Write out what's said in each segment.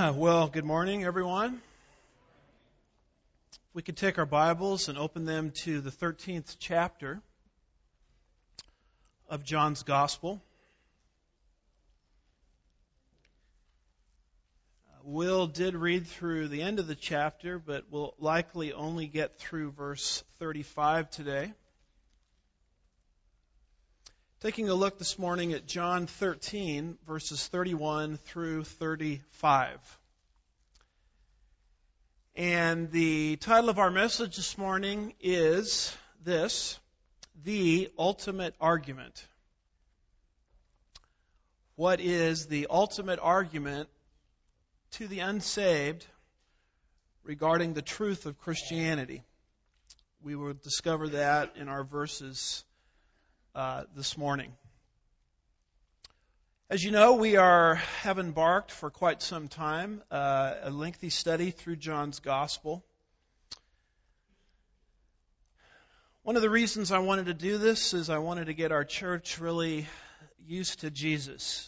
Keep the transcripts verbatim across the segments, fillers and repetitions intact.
Well, good morning, everyone. We could take our Bibles and open them to the thirteenth chapter of John's Gospel. Will did read through the end of the chapter, but will likely only get through verse thirty-five today. Taking a look this morning at John thirteen, verses thirty-one through thirty-five. And the title of our message this morning is this: The Ultimate Argument. What is the ultimate argument to the unsaved regarding the truth of Christianity? We will discover that in our verses uh, this morning. As you know, we are have embarked for quite some time uh, a lengthy study through John's Gospel. One of the reasons I wanted to do this is I wanted to get our church really used to Jesus.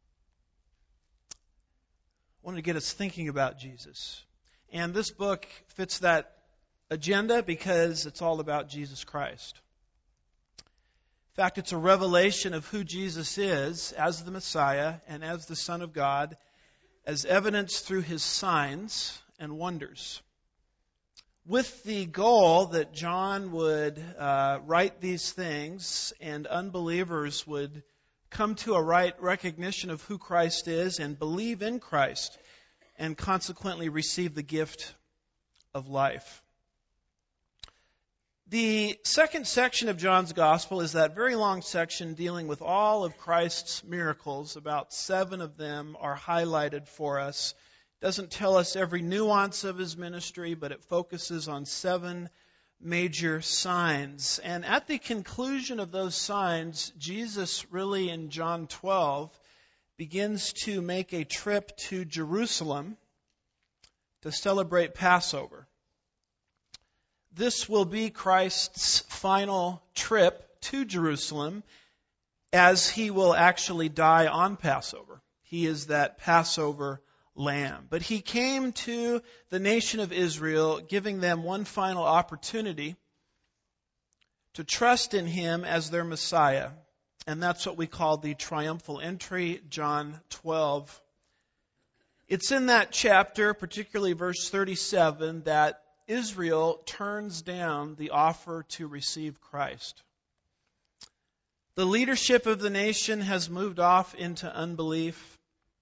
I wanted to get us thinking about Jesus. And this book fits that agenda because it's all about Jesus Christ. In fact, it's a revelation of who Jesus is as the Messiah and as the Son of God, as evidenced through His signs and wonders, with the goal that John would uh, write these things and unbelievers would come to a right recognition of who Christ is and believe in Christ and consequently receive the gift of life. The second section of John's Gospel is that very long section dealing with all of Christ's miracles. About seven of them are highlighted for us. It doesn't tell us every nuance of His ministry, but it focuses on seven major signs. And at the conclusion of those signs, Jesus really in John twelve begins to make a trip to Jerusalem to celebrate Passover. This will be Christ's final trip to Jerusalem, as He will actually die on Passover. He is that Passover lamb. But He came to the nation of Israel, giving them one final opportunity to trust in Him as their Messiah. And that's what we call the triumphal entry, John twelve. It's in that chapter, particularly verse thirty-seven, that Israel turns down the offer to receive Christ. The leadership of the nation has moved off into unbelief.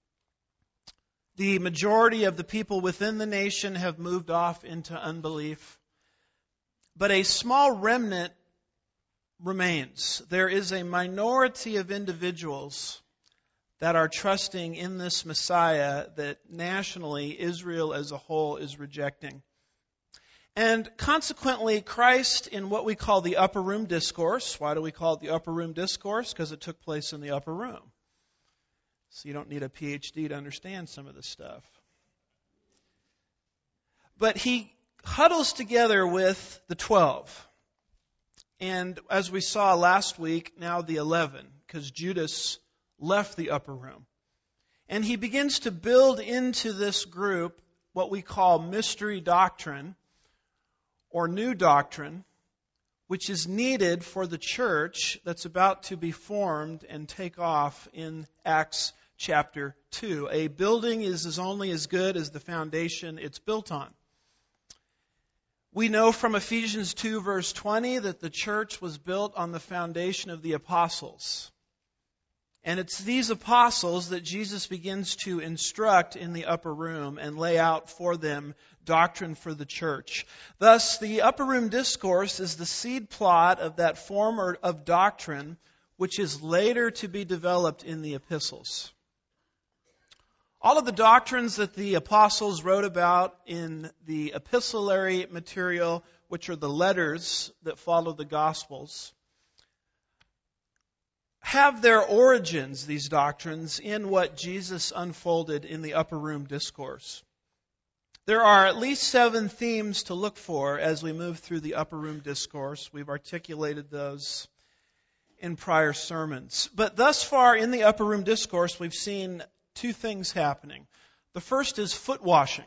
The majority of the people within the nation have moved off into unbelief. But a small remnant remains. There is a minority of individuals that are trusting in this Messiah that nationally Israel as a whole is rejecting. And consequently, Christ, in what we call the upper room discourse — why do we call it the upper room discourse? Because it took place in the upper room. So you don't need a P H D to understand some of this stuff. But He huddles together with the twelve. And as we saw last week, now the eleven, because Judas left the upper room. And He begins to build into this group what we call mystery doctrine, or new doctrine, which is needed for the church that's about to be formed and take off in Acts chapter two. A building is as only as good as the foundation it's built on. We know from Ephesians two verse twenty that the church was built on the foundation of the apostles. And it's these apostles that Jesus begins to instruct in the upper room and lay out for them doctrine for the church. Thus, the upper room discourse is the seed plot of that form of doctrine which is later to be developed in the epistles. All of the doctrines that the apostles wrote about in the epistolary material, which are the letters that follow the Gospels, have their origins, these doctrines, in what Jesus unfolded in the upper room discourse. There are at least seven themes to look for as we move through the upper room discourse. We've articulated those in prior sermons. But thus far in the upper room discourse, we've seen two things happening. The first is foot washing.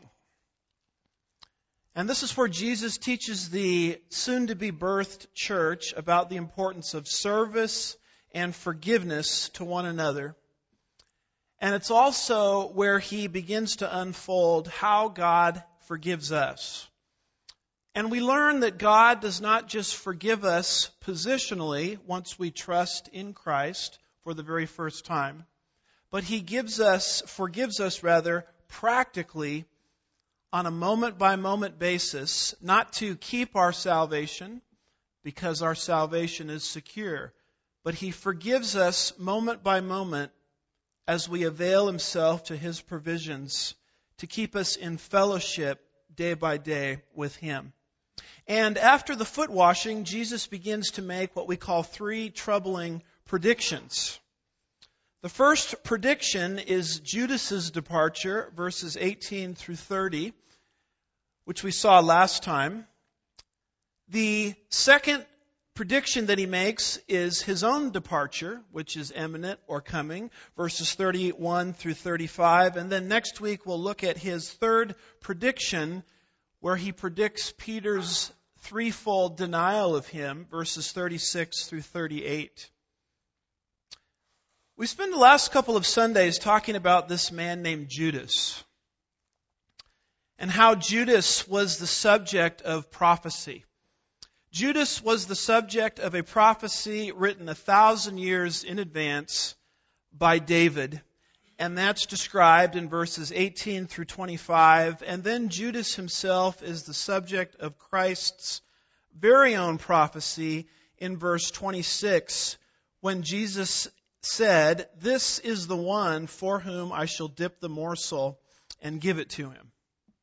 And this is where Jesus teaches the soon-to-be birthed church about the importance of service and forgiveness to one another. And it's also where he begins to unfold how God forgives us. And we learn that God does not just forgive us positionally once we trust in Christ for the very first time, but he gives us, forgives us rather, practically on a moment-by-moment basis, not to keep our salvation, because our salvation is secure, but he forgives us moment by moment as we avail himself to his provisions to keep us in fellowship day by day with him. And after the foot washing, Jesus begins to make what we call three troubling predictions. The first prediction is Judas's departure, verses eighteen through thirty, which we saw last time. The second prediction that he makes is his own departure, which is imminent or coming, verses thirty-one through thirty-five. And then next week we'll look at his third prediction, where he predicts Peter's threefold denial of him, verses thirty-six through thirty-eight. We spent the last couple of Sundays talking about this man named Judas, and how Judas was the subject of prophecy. Judas was the subject of a prophecy written a thousand years in advance by David, and that's described in verses eighteen through twenty-five. And then Judas himself is the subject of Christ's very own prophecy in verse twenty-six, when Jesus said, "This is the one for whom I shall dip the morsel and give it to him."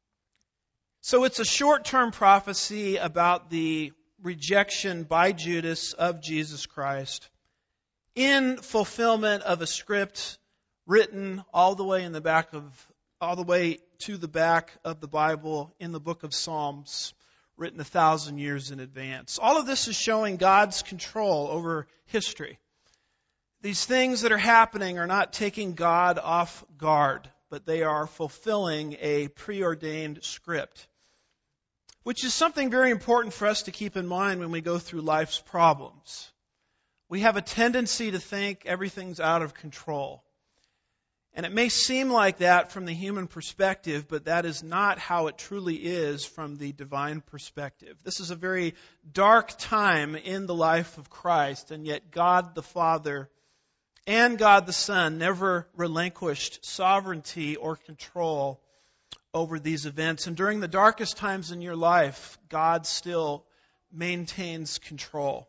So it's a short-term prophecy about the rejection by Judas of Jesus Christ in fulfillment of a script written all the way in the back of, all the way to the back of the Bible in the book of Psalms, written a thousand years in advance. All of this is showing God's control over history. These things that are happening are not taking God off guard, but they are fulfilling a preordained script, which is something very important for us to keep in mind when we go through life's problems. We have a tendency to think everything's out of control. And it may seem like that from the human perspective, but that is not how it truly is from the divine perspective. This is a very dark time in the life of Christ, and yet God the Father and God the Son never relinquished sovereignty or control over these events. And during the darkest times in your life, God still maintains control.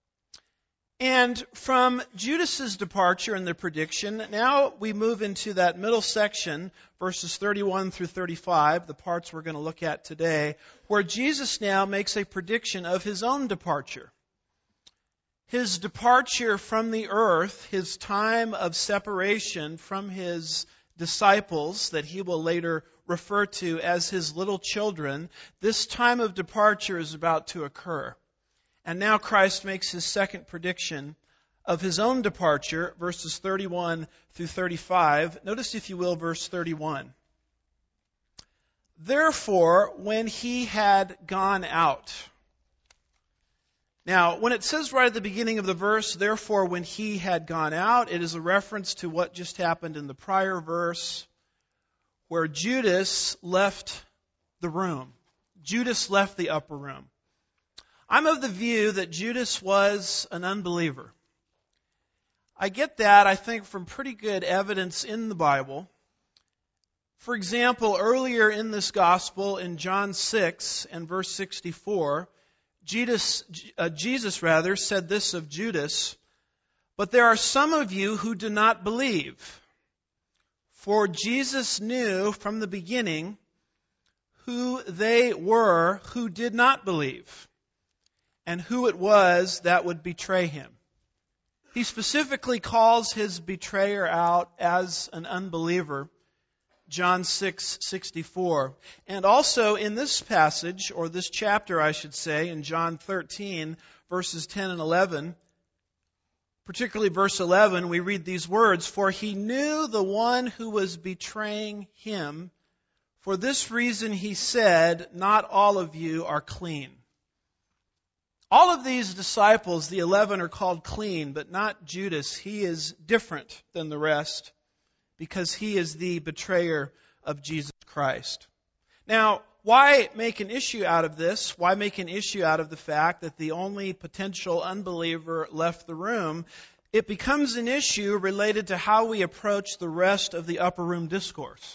And from Judas's departure and the prediction, now we move into that middle section, verses thirty-one through thirty-five, the parts we're going to look at today, where Jesus now makes a prediction of his own departure. His departure from the earth, his time of separation from his disciples that he will later refer to as his little children, this time of departure is about to occur. And now Christ makes his second prediction of his own departure, verses thirty-one through thirty-five. Notice, if you will, verse thirty-one. Therefore, when he had gone out. Now, when it says right at the beginning of the verse, therefore, when he had gone out, it is a reference to what just happened in the prior verse, where Judas left the room. Judas left the upper room. I'm of the view that Judas was an unbeliever. I get that, I think, from pretty good evidence in the Bible. For example, earlier in this gospel, in John six and verse sixty-four, Jesus, uh, Jesus rather said this of Judas, "But there are some of you who do not believe." For Jesus knew from the beginning who they were who did not believe, and who it was that would betray him. He specifically calls his betrayer out as an unbeliever, John six sixty-four. And also in this passage, or this chapter I should say, in John thirteen, verses ten and eleven, particularly verse eleven, we read these words, "For he knew the one who was betraying him. For this reason he said, 'Not all of you are clean.'" All of these disciples, the eleven, are called clean, but not Judas. He is different than the rest because he is the betrayer of Jesus Christ. Now, why make an issue out of this? Why make an issue out of the fact that the only potential unbeliever left the room? It becomes an issue related to how we approach the rest of the upper room discourse.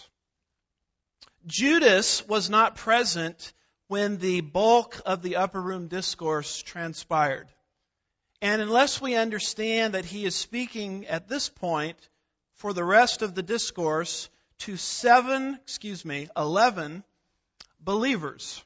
Judas was not present when the bulk of the upper room discourse transpired. And unless we understand that he is speaking at this point for the rest of the discourse to seven, excuse me, eleven believers,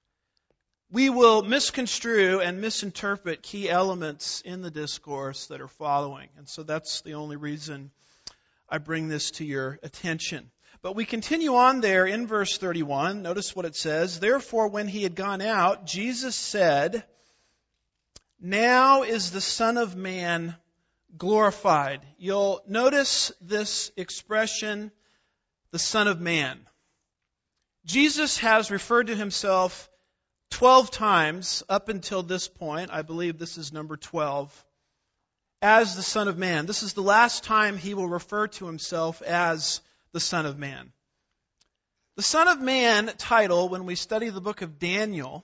we will misconstrue and misinterpret key elements in the discourse that are following. And so that's the only reason I bring this to your attention. But we continue on there in verse thirty-one. Notice what it says. "Therefore, when he had gone out, Jesus said, 'Now is the Son of Man glorified.'" You'll notice this expression, the Son of Man. Jesus has referred to himself twelve times up until this point. I believe this is number twelve. As the Son of Man. This is the last time he will refer to himself as the Son of Man. The Son of Man title, when we study the book of Daniel,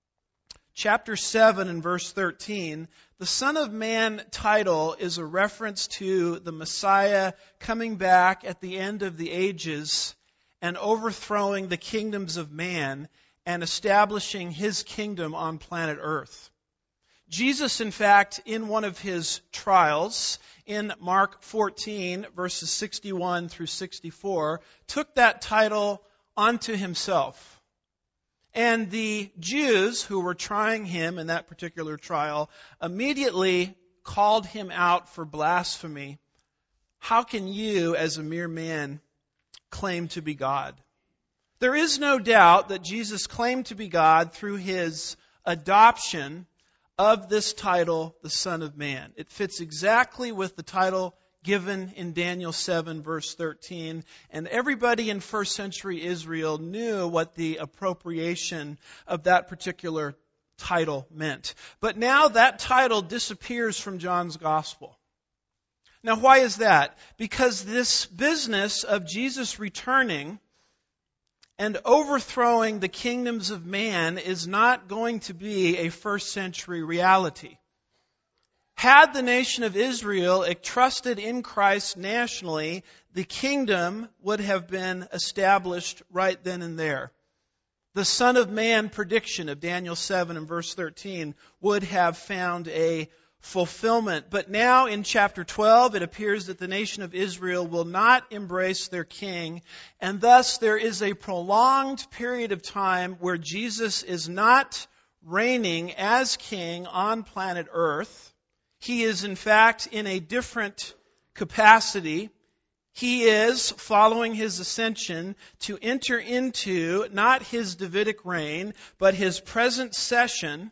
chapter seven and verse thirteen, the Son of Man title is a reference to the Messiah coming back at the end of the ages and overthrowing the kingdoms of man and establishing his kingdom on planet Earth. Jesus, in fact, in one of his trials, in Mark fourteen, verses sixty-one through sixty-four, took that title onto himself. And the Jews who were trying him in that particular trial immediately called him out for blasphemy. How can you, as a mere man, claim to be God? There is no doubt that Jesus claimed to be God through his adoption of this title, the Son of Man. It fits exactly with the title given in Daniel seven, verse thirteen. And everybody in first century Israel knew what the appropriation of that particular title meant. But now that title disappears from John's Gospel. Now, why is that? Because this business of Jesus returning and overthrowing the kingdoms of man is not going to be a first century reality. Had the nation of Israel trusted in Christ nationally, the kingdom would have been established right then and there. The Son of Man prediction of Daniel seven and verse thirteen would have found a fulfillment. But now in chapter twelve, it appears that the nation of Israel will not embrace their king, and thus there is a prolonged period of time where Jesus is not reigning as king on planet Earth. He is in fact in a different capacity. He is, following his ascension, to enter into not his Davidic reign, but his present session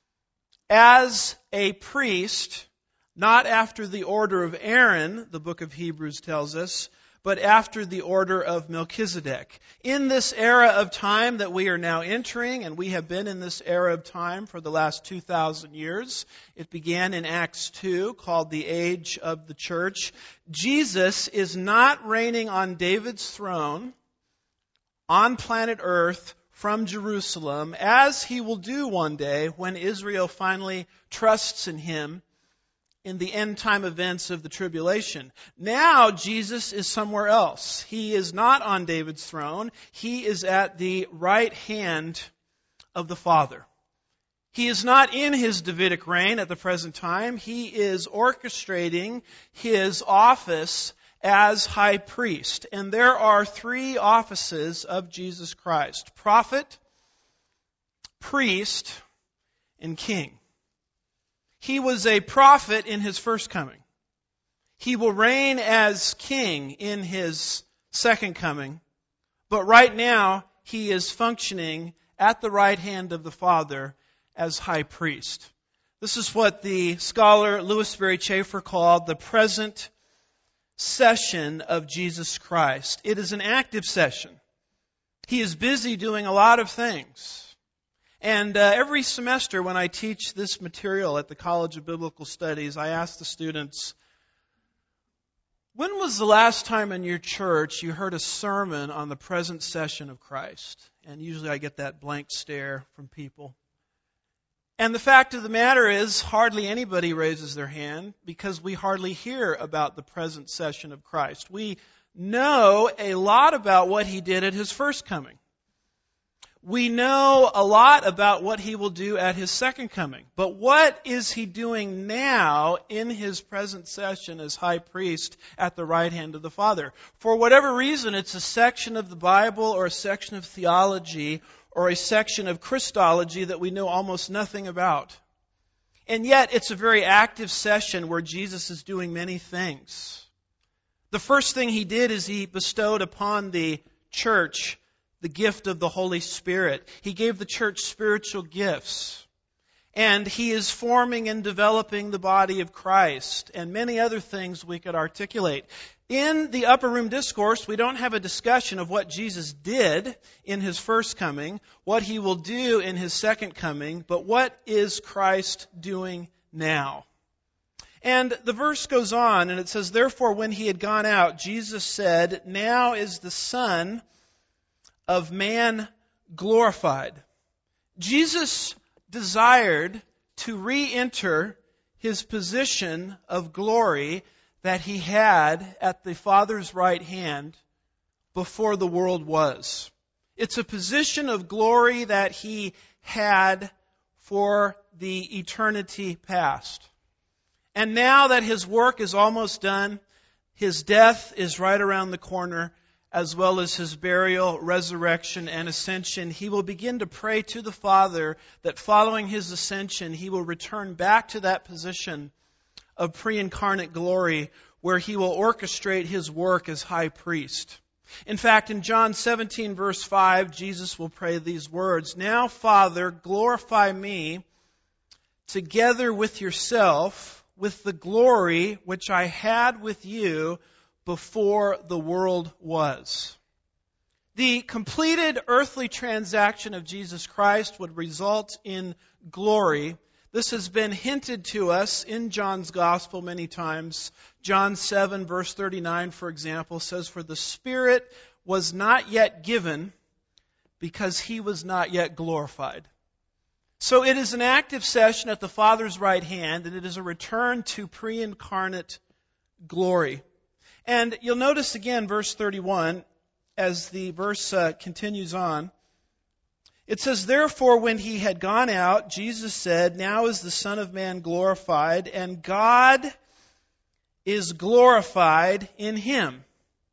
as a priest, not after the order of Aaron, the book of Hebrews tells us, but after the order of Melchizedek. In this era of time that we are now entering, and we have been in this era of time for the last two thousand years, it began in Acts two, called the Age of the Church. Jesus is not reigning on David's throne on planet Earth from Jerusalem, as he will do one day when Israel finally trusts in him in the end time events of the tribulation. Now Jesus is somewhere else. He is not on David's throne. He is at the right hand of the Father. He is not in his Davidic reign at the present time. He is orchestrating his office as high priest. And there are three offices of Jesus Christ: prophet, priest, and king. He was a prophet in his first coming. He will reign as king in his second coming. But right now, he is functioning at the right hand of the Father as high priest. This is what the scholar Louis Sperry Chafer called the present session of Jesus Christ. It is an active session. He is busy doing a lot of things. And uh, every semester when I teach this material at the College of Biblical Studies, I ask the students, when was the last time in your church you heard a sermon on the present session of Christ? And usually I get that blank stare from people. And the fact of the matter is, hardly anybody raises their hand because we hardly hear about the present session of Christ. We know a lot about what He did at His first coming. We know a lot about what He will do at His second coming. But what is He doing now in His present session as high priest at the right hand of the Father? For whatever reason, it's a section of the Bible or a section of theology or a section of Christology that we know almost nothing about. And yet, it's a very active session where Jesus is doing many things. The first thing He did is He bestowed upon the church the gift of the Holy Spirit. He gave the church spiritual gifts. And He is forming and developing the body of Christ and many other things we could articulate. In the Upper Room Discourse, we don't have a discussion of what Jesus did in His first coming, what He will do in His second coming, but what is Christ doing now? And the verse goes on and it says, "Therefore when He had gone out, Jesus said, 'Now is the Son of Man glorified.'" Jesus desired to re-enter His position of glory that He had at the Father's right hand before the world was. It's a position of glory that He had for the eternity past. And now that His work is almost done, His death is right around the corner, as well as His burial, resurrection, and ascension, He will begin to pray to the Father that following His ascension, He will return back to that position of pre-incarnate glory where He will orchestrate His work as high priest. In fact, in John seventeen, verse five, Jesus will pray these words, "Now, Father, glorify Me together with Yourself with the glory which I had with You before the world was." The completed earthly transaction of Jesus Christ would result in glory. This has been hinted to us in John's Gospel many times. John seven, verse thirty-nine, for example, says, "For the Spirit was not yet given because He was not yet glorified." So it is an active session at the Father's right hand, and it is a return to pre-incarnate glory. And you'll notice again, verse thirty-one, as the verse uh, continues on, it says, "Therefore, when He had gone out, Jesus said, 'Now is the Son of Man glorified, and God is glorified in Him.'"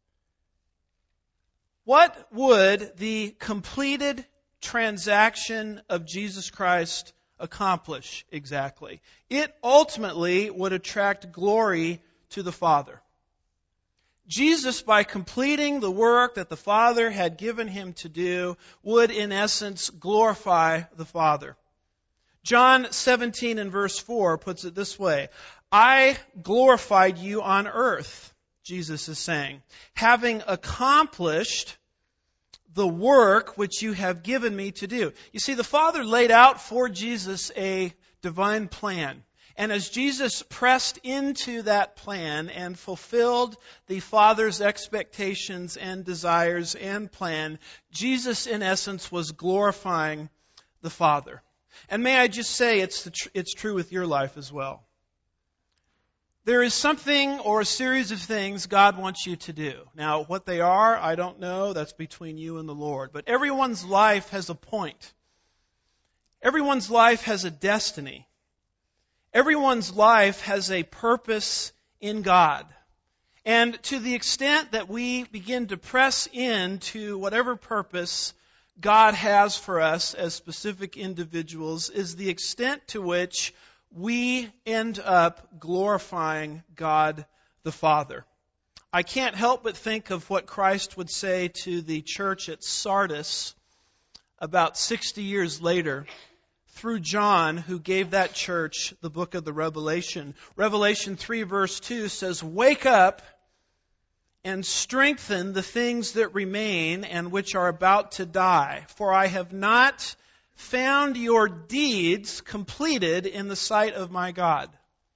What would the completed transaction of Jesus Christ accomplish exactly? It ultimately would attract glory to the Father. Jesus, by completing the work that the Father had given Him to do, would in essence glorify the Father. John seventeen and verse four puts it this way, "I glorified You on earth," Jesus is saying, "having accomplished the work which You have given Me to do." You see, the Father laid out for Jesus a divine plan. And as Jesus pressed into that plan and fulfilled the Father's expectations and desires and plan, Jesus, in essence, was glorifying the Father. And may I just say, it's the tr- it's true with your life as well. There is something or a series of things God wants you to do. Now, what they are, I don't know. That's between you and the Lord. But everyone's life has a point. Everyone's life has a destiny. Everyone's life has a purpose in God. And to the extent that we begin to press into whatever purpose God has for us as specific individuals is the extent to which we end up glorifying God the Father. I can't help but think of what Christ would say to the church at Sardis about sixty years later. through John, who gave that church the book of the Revelation. Revelation three verse two says, "Wake up and strengthen the things that remain and which are about to die. For I have not found your deeds completed in the sight of my God."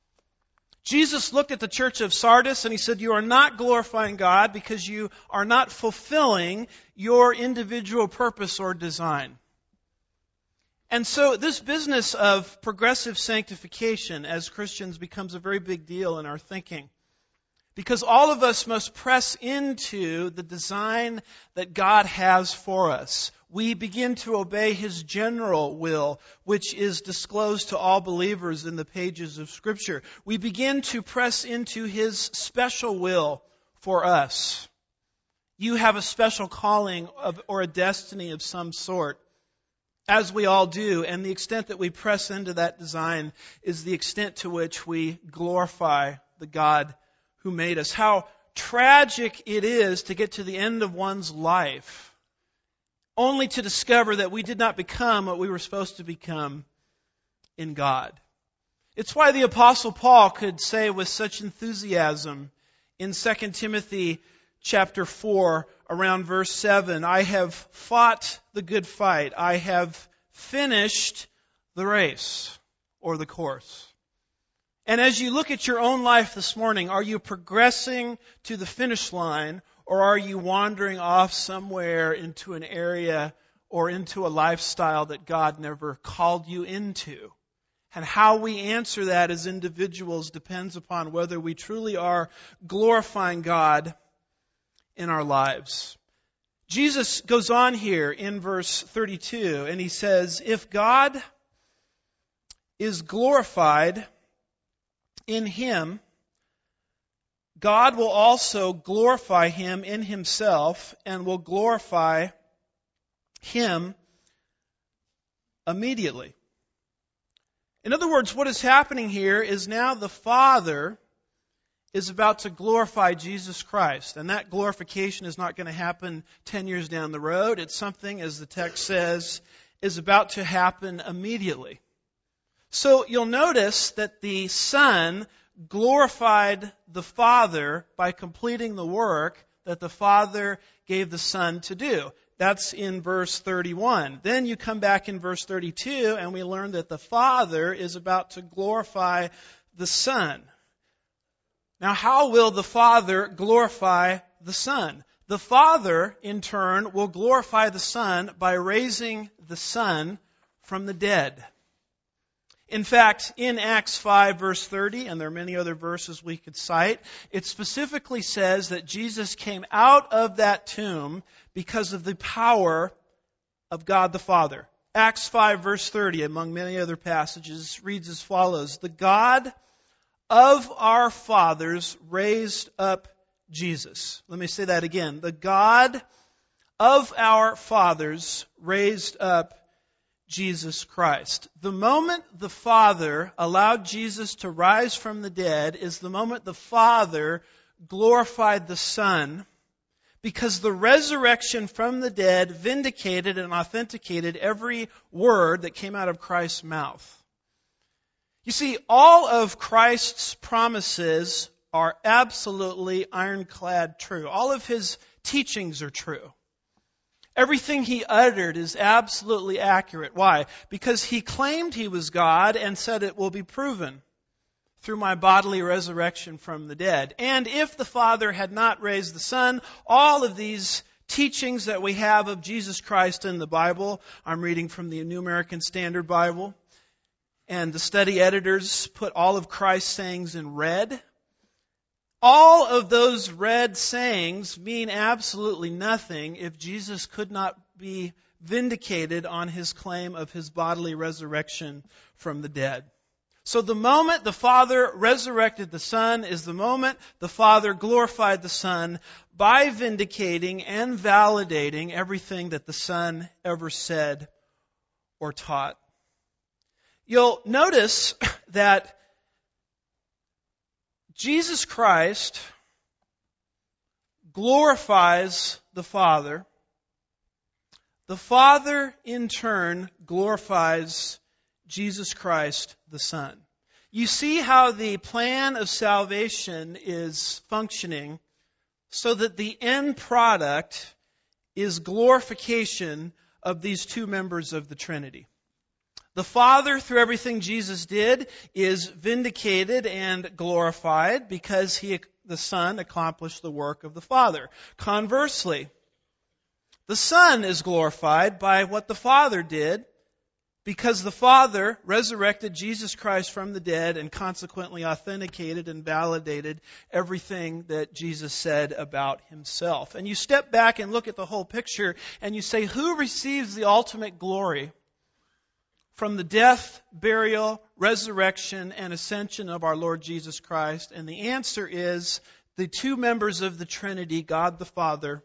Jesus looked at the church of Sardis and he said, "You are not glorifying God because you are not fulfilling your individual purpose or design." And so this business of progressive sanctification as Christians becomes a very big deal in our thinking. Because all of us must press into the design that God has for us. We begin to obey His general will, which is disclosed to all believers in the pages of Scripture. We begin to press into His special will for us. You have a special calling of, or a destiny of some sort, as we all do, and the extent that we press into that design is the extent to which we glorify the God who made us. How tragic it is to get to the end of one's life only to discover that we did not become what we were supposed to become in God. It's why the Apostle Paul could say with such enthusiasm in Second Timothy chapter four, around verse seven, "I have fought the good fight. I have finished the race," or the course. And as you look at your own life this morning, are you progressing to the finish line, or are you wandering off somewhere into an area or into a lifestyle that God never called you into? And how we answer that as individuals depends upon whether we truly are glorifying God in our lives. Jesus goes on here in verse thirty-two, and he says, "If God is glorified in Him, God will also glorify Him in Himself and will glorify Him immediately." In other words, what is happening here is now the Father is about to glorify Jesus Christ. And that glorification is not going to happen ten years down the road. It's something, as the text says, is about to happen immediately. So you'll notice that the Son glorified the Father by completing the work that the Father gave the Son to do. That's in verse thirty-one. Then you come back in verse thirty-two and we learn that the Father is about to glorify the Son. Now, how will the Father glorify the Son? The Father, in turn, will glorify the Son by raising the Son from the dead. In fact, in Acts five, verse thirty, and there are many other verses we could cite, it specifically says that Jesus came out of that tomb because of the power of God the Father. Acts five, verse thirty, among many other passages, reads as follows: "The God of our fathers raised up Jesus." Let me say that again. "The God of our fathers raised up Jesus Christ." The moment the Father allowed Jesus to rise from the dead is the moment the Father glorified the Son, because the resurrection from the dead vindicated and authenticated every word that came out of Christ's mouth. You see, all of Christ's promises are absolutely ironclad true. All of His teachings are true. Everything He uttered is absolutely accurate. Why? Because He claimed He was God and said it will be proven through my bodily resurrection from the dead. And if the Father had not raised the Son, all of these teachings that we have of Jesus Christ in the Bible, I'm reading from the New American Standard Bible, and the study editors put all of Christ's sayings in red. All of those red sayings mean absolutely nothing if Jesus could not be vindicated on His claim of His bodily resurrection from the dead. So the moment the Father resurrected the Son is the moment the Father glorified the Son by vindicating and validating everything that the Son ever said or taught. You'll notice that Jesus Christ glorifies the Father. The Father, in turn, glorifies Jesus Christ, the Son. You see how the plan of salvation is functioning so that the end product is glorification of these two members of the Trinity. The Father, through everything Jesus did, is vindicated and glorified because he, the Son accomplished the work of the Father. Conversely, the Son is glorified by what the Father did because the Father resurrected Jesus Christ from the dead and consequently authenticated and validated everything that Jesus said about himself. And you step back and look at the whole picture and you say, who receives the ultimate glory from the death, burial, resurrection, and ascension of our Lord Jesus Christ? And the answer is the two members of the Trinity, God the Father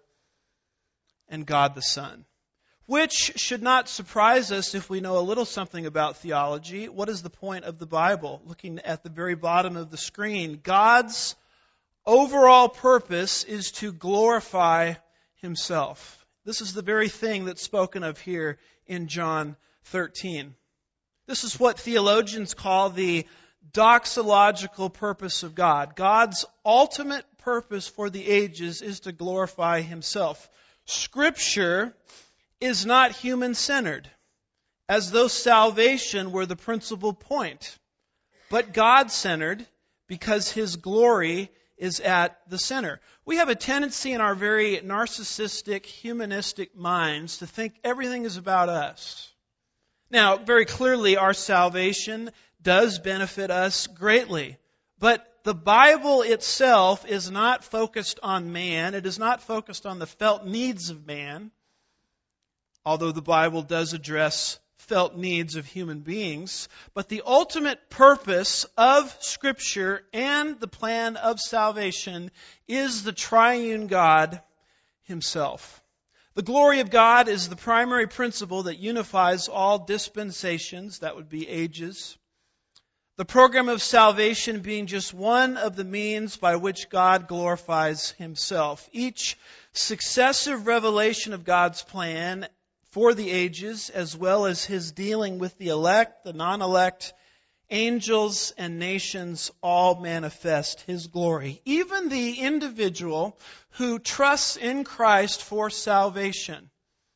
and God the Son. Which should not surprise us if we know a little something about theology. What is the point of the Bible? Looking at the very bottom of the screen, God's overall purpose is to glorify himself. This is the very thing that's spoken of here in John thirteen. This is what theologians call the doxological purpose of God. God's ultimate purpose for the ages is to glorify himself. Scripture is not human-centered, as though salvation were the principal point, but God-centered because his glory is at the center. We have a tendency in our very narcissistic, humanistic minds to think everything is about us. Now, very clearly, our salvation does benefit us greatly, but the Bible itself is not focused on man. It is not focused on the felt needs of man, although the Bible does address felt needs of human beings. But the ultimate purpose of Scripture and the plan of salvation is the triune God himself. The glory of God is the primary principle that unifies all dispensations, that would be ages. The program of salvation being just one of the means by which God glorifies himself. Each successive revelation of God's plan for the ages, as well as his dealing with the elect, the non-elect, angels, and nations, all manifest his glory. Even the individual who trusts in Christ for salvation.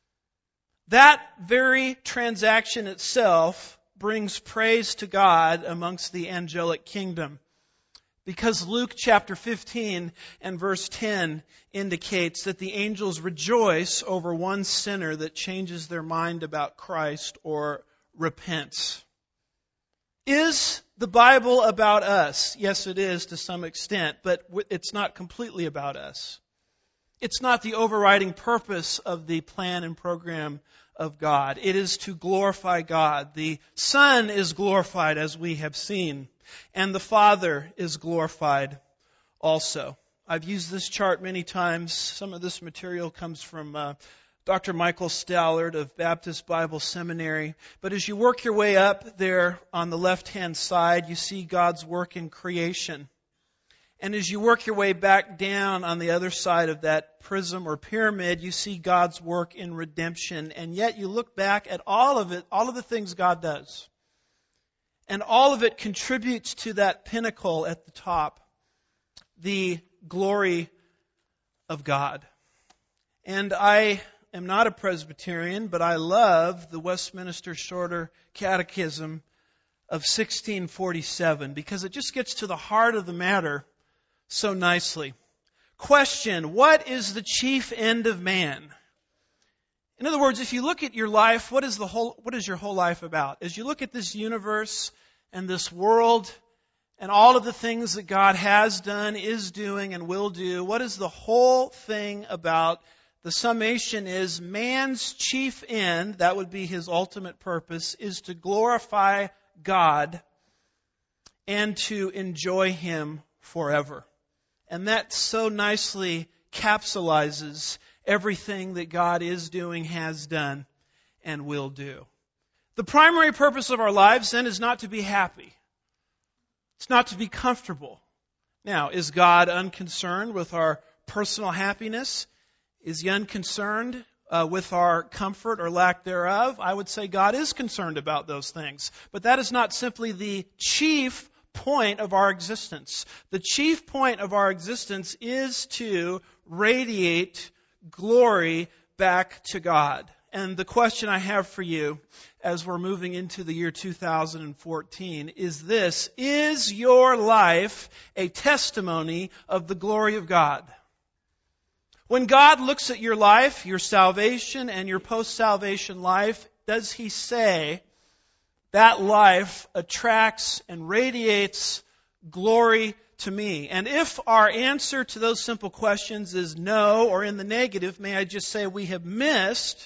That very transaction itself brings praise to God amongst the angelic kingdom. Because Luke chapter fifteen and verse ten indicates that the angels rejoice over one sinner that changes their mind about Christ or repents. Is the Bible about us? Yes, it is to some extent, but it's not completely about us. It's not the overriding purpose of the plan and program of God. It is to glorify God. The Son is glorified, as we have seen, and the Father is glorified also. I've used this chart many times. Some of this material comes from uh, Doctor Michael Stallard of Baptist Bible Seminary. But as you work your way up there on the left-hand side, you see God's work in creation. And as you work your way back down on the other side of that prism or pyramid, you see God's work in redemption. And yet you look back at all of it, all of the things God does. And all of it contributes to that pinnacle at the top, the glory of God. And I am not a Presbyterian, but I love the Westminster Shorter Catechism of sixteen forty-seven because it just gets to the heart of the matter so nicely. Question: what is the chief end of man? In other words, if you look at your life, what is the whole what is your whole life about? As you look at this universe and this world and all of the things that God has done, is doing, and will do, what is the whole thing about? The summation is man's chief end, that would be his ultimate purpose, is to glorify God and to enjoy Him forever. And that so nicely capsulizes everything that God is doing, has done, and will do. The primary purpose of our lives then is not to be happy. It's not to be comfortable. Now, is God unconcerned with our personal happiness? Is He unconcerned uh, with our comfort or lack thereof, I would say God is concerned about those things. But that is not simply the chief point of our existence. The chief point of our existence is to radiate glory back to God. And the question I have for you as we're moving into the year two thousand fourteen is this: is your life a testimony of the glory of God? When God looks at your life, your salvation and your post-salvation life, does He say that life attracts and radiates glory to me? And if our answer to those simple questions is no, or in the negative, may I just say we have missed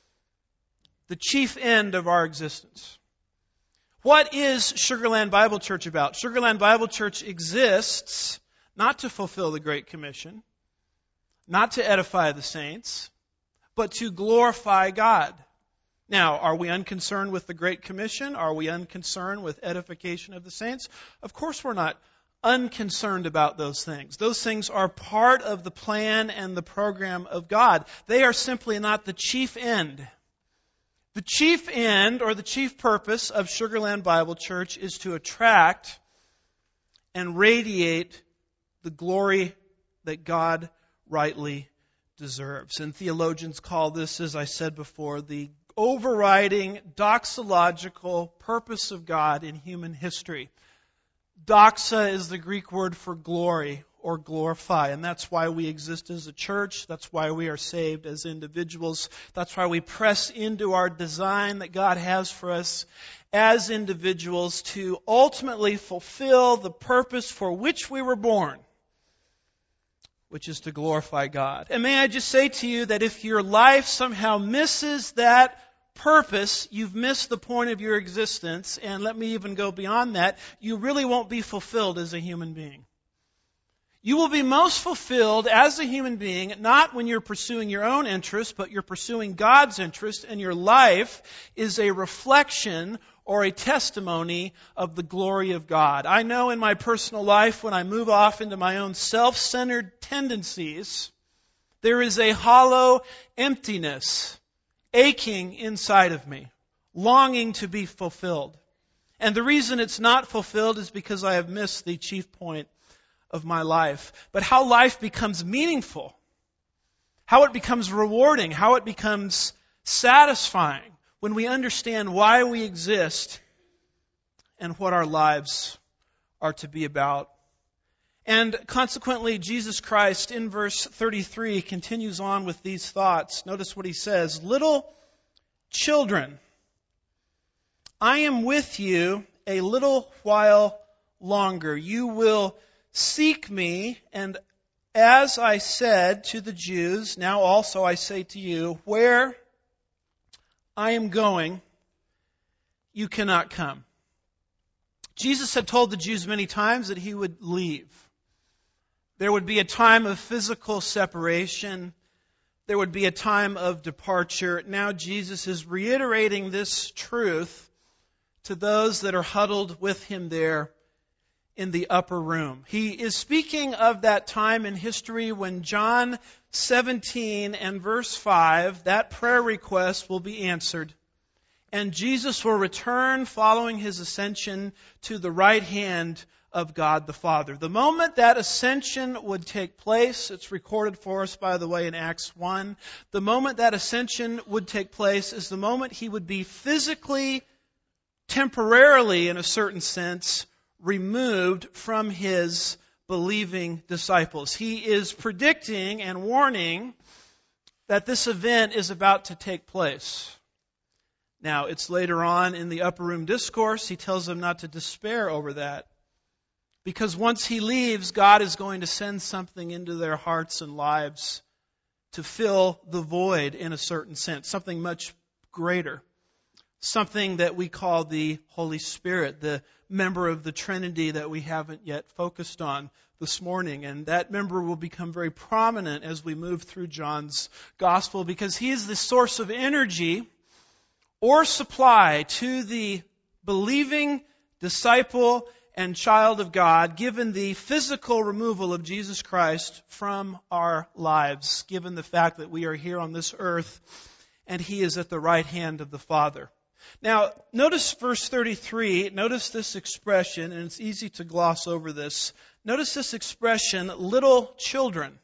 the chief end of our existence. What is Sugarland Bible Church about? Sugarland Bible Church exists not to fulfill the Great Commission, not to edify the saints, but to glorify God. Now, are we unconcerned with the Great Commission? Are we unconcerned with edification of the saints? Of course we're not unconcerned about those things. Those things are part of the plan and the program of God. They are simply not the chief end. The chief end, or the chief purpose of Sugarland Bible Church is to attract and radiate the glory that God rightly deserves. And theologians call this, as I said before, the overriding doxological purpose of God in human history. Doxa is the Greek word for glory or glorify, and that's why we exist as a church. That's why we are saved as individuals. That's why we press into our design that God has for us as individuals to ultimately fulfill the purpose for which we were born, which is to glorify God. And may I just say to you that if your life somehow misses that purpose, you've missed the point of your existence, and let me even go beyond that, you really won't be fulfilled as a human being. You will be most fulfilled as a human being, not when you're pursuing your own interest, but you're pursuing God's interest, and your life is a reflection or a testimony of the glory of God. I know in my personal life, when I move off into my own self-centered tendencies, there is a hollow emptiness aching inside of me, longing to be fulfilled. And the reason it's not fulfilled is because I have missed the chief point of my life. But how life becomes meaningful, how it becomes rewarding, how it becomes satisfying when we understand why we exist and what our lives are to be about. And consequently, Jesus Christ in verse thirty-three continues on with these thoughts. Notice what He says: "Little children, I am with you a little while longer. You will seek me, and as I said to the Jews, now also I say to you, where I am going, you cannot come." Jesus had told the Jews many times that He would leave. There would be a time of physical separation. There would be a time of departure. Now Jesus is reiterating this truth to those that are huddled with Him there in the upper room. He is speaking of that time in history when John seventeen and verse five, that prayer request will be answered. And Jesus will return following His ascension to the right hand of God the Father. The moment that ascension would take place, it's recorded for us, by the way, in Acts one. The moment that ascension would take place is the moment He would be physically, temporarily, in a certain sense, removed from His believing disciples. He is predicting and warning that this event is about to take place. Now, it's later on in the upper room discourse, He tells them not to despair over that. Because once He leaves, God is going to send something into their hearts and lives to fill the void in a certain sense, something much greater. Something that we call the Holy Spirit, the member of the Trinity that we haven't yet focused on this morning. And that member will become very prominent as we move through John's Gospel, because he is the source of energy or supply to the believing disciple and child of God, given the physical removal of Jesus Christ from our lives, given the fact that we are here on this earth and He is at the right hand of the Father. Now, notice verse thirty-three. Notice this expression, and it's easy to gloss over this. Notice this expression, little children.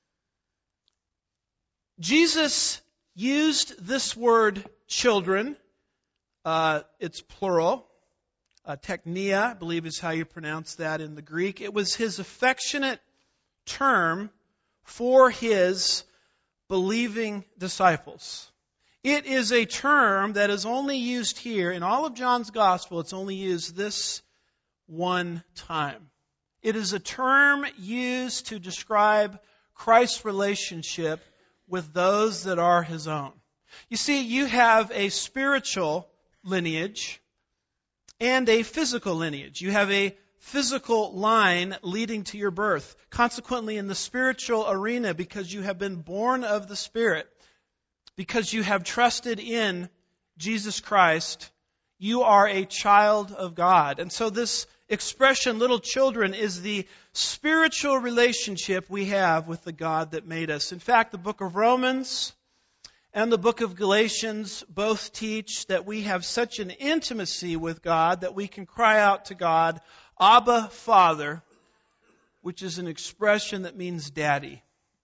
Jesus used this word children. Uh, it's plural. Uh, teknia, I believe is how you pronounce that in the Greek. It was His affectionate term for His believing disciples. It is a term that is only used here. In all of John's Gospel, it's only used this one time. It is a term used to describe Christ's relationship with those that are His own. You see, you have a spiritual lineage and a physical lineage. You have a physical line leading to your birth. Consequently, in the spiritual arena, because you have been born of the Spirit, because you have trusted in Jesus Christ, you are a child of God. And so this expression, little children, is the spiritual relationship we have with the God that made us. In fact, the book of Romans and the book of Galatians both teach that we have such an intimacy with God that we can cry out to God, Abba, Father, which is an expression that means daddy.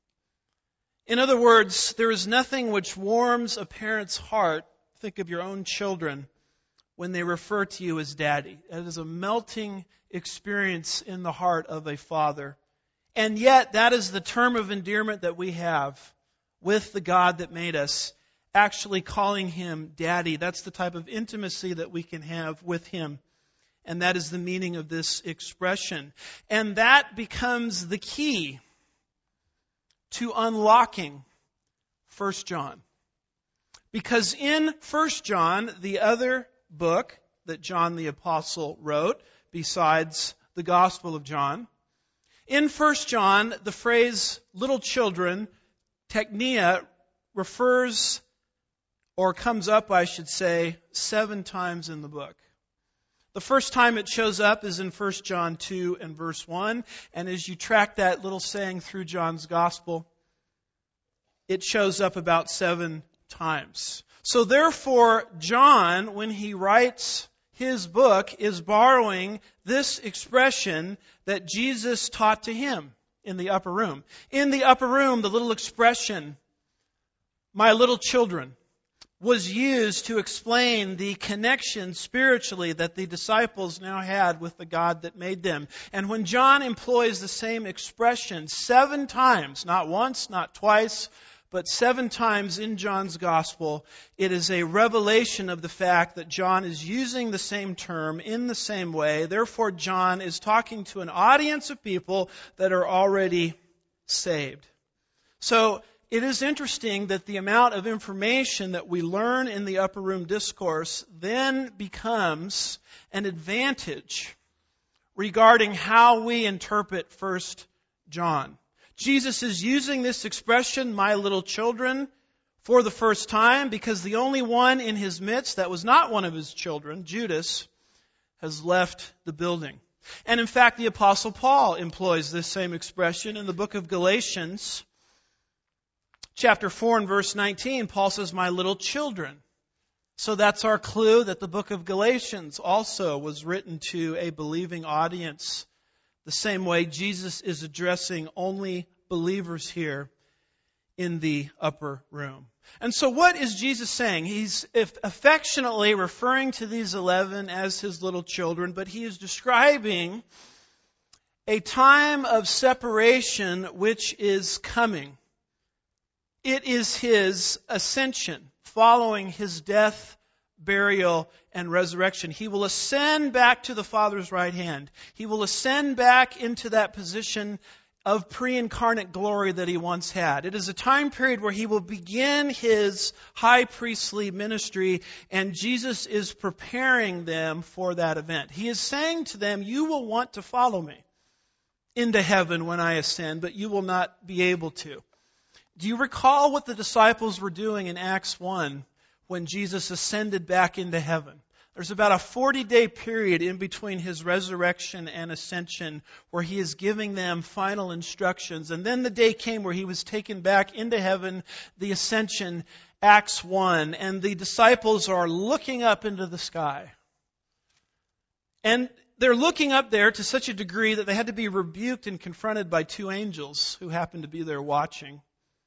In other words, there is nothing which warms a parent's heart, think of your own children, when they refer to you as daddy. It is a melting experience in the heart of a father. And yet, that is the term of endearment that we have with the God that made us, actually calling Him daddy. That's the type of intimacy that we can have with Him. And that is the meaning of this expression. And that becomes the key to unlocking First John. Because in First John, the other book that John the Apostle wrote, besides the Gospel of John, in First John, the phrase little children, teknia, refers, or comes up, I should say, seven times in the book. The first time it shows up is in First John two and verse one. And as you track that little saying through John's Gospel, it shows up about seven times. So therefore, John, when he writes his book, is borrowing this expression that Jesus taught to him in the upper room. In the upper room, the little expression, my little children, was used to explain the connection spiritually that the disciples now had with the God that made them. And when John employs the same expression seven times, not once, not twice, but seven times in John's Gospel, it is a revelation of the fact that John is using the same term in the same way. Therefore, John is talking to an audience of people that are already saved. So, it is interesting that the amount of information that we learn in the upper room discourse then becomes an advantage regarding how we interpret First John. Jesus is using this expression, my little children, for the first time because the only one in His midst that was not one of His children, Judas, has left the building. And in fact, the Apostle Paul employs this same expression in the book of Galatians. Chapter four and verse nineteen, Paul says, my little children. So that's our clue that the book of Galatians also was written to a believing audience. The same way Jesus is addressing only believers here in the upper room. And so what is Jesus saying? He's affectionately referring to these eleven as His little children, but He is describing a time of separation which is coming. It is His ascension, following His death, burial, and resurrection. He will ascend back to the Father's right hand. He will ascend back into that position of pre-incarnate glory that He once had. It is a time period where He will begin His high priestly ministry, and Jesus is preparing them for that event. He is saying to them, you will want to follow me into heaven when I ascend, but you will not be able to. Do you recall what the disciples were doing in Acts one when Jesus ascended back into heaven? There's about a forty-day period in between his resurrection and ascension where he is giving them final instructions. And then the day came where he was taken back into heaven, the ascension, Acts one, and the disciples are looking up into the sky. And they're looking up there to such a degree that they had to be rebuked and confronted by two angels who happened to be there watching.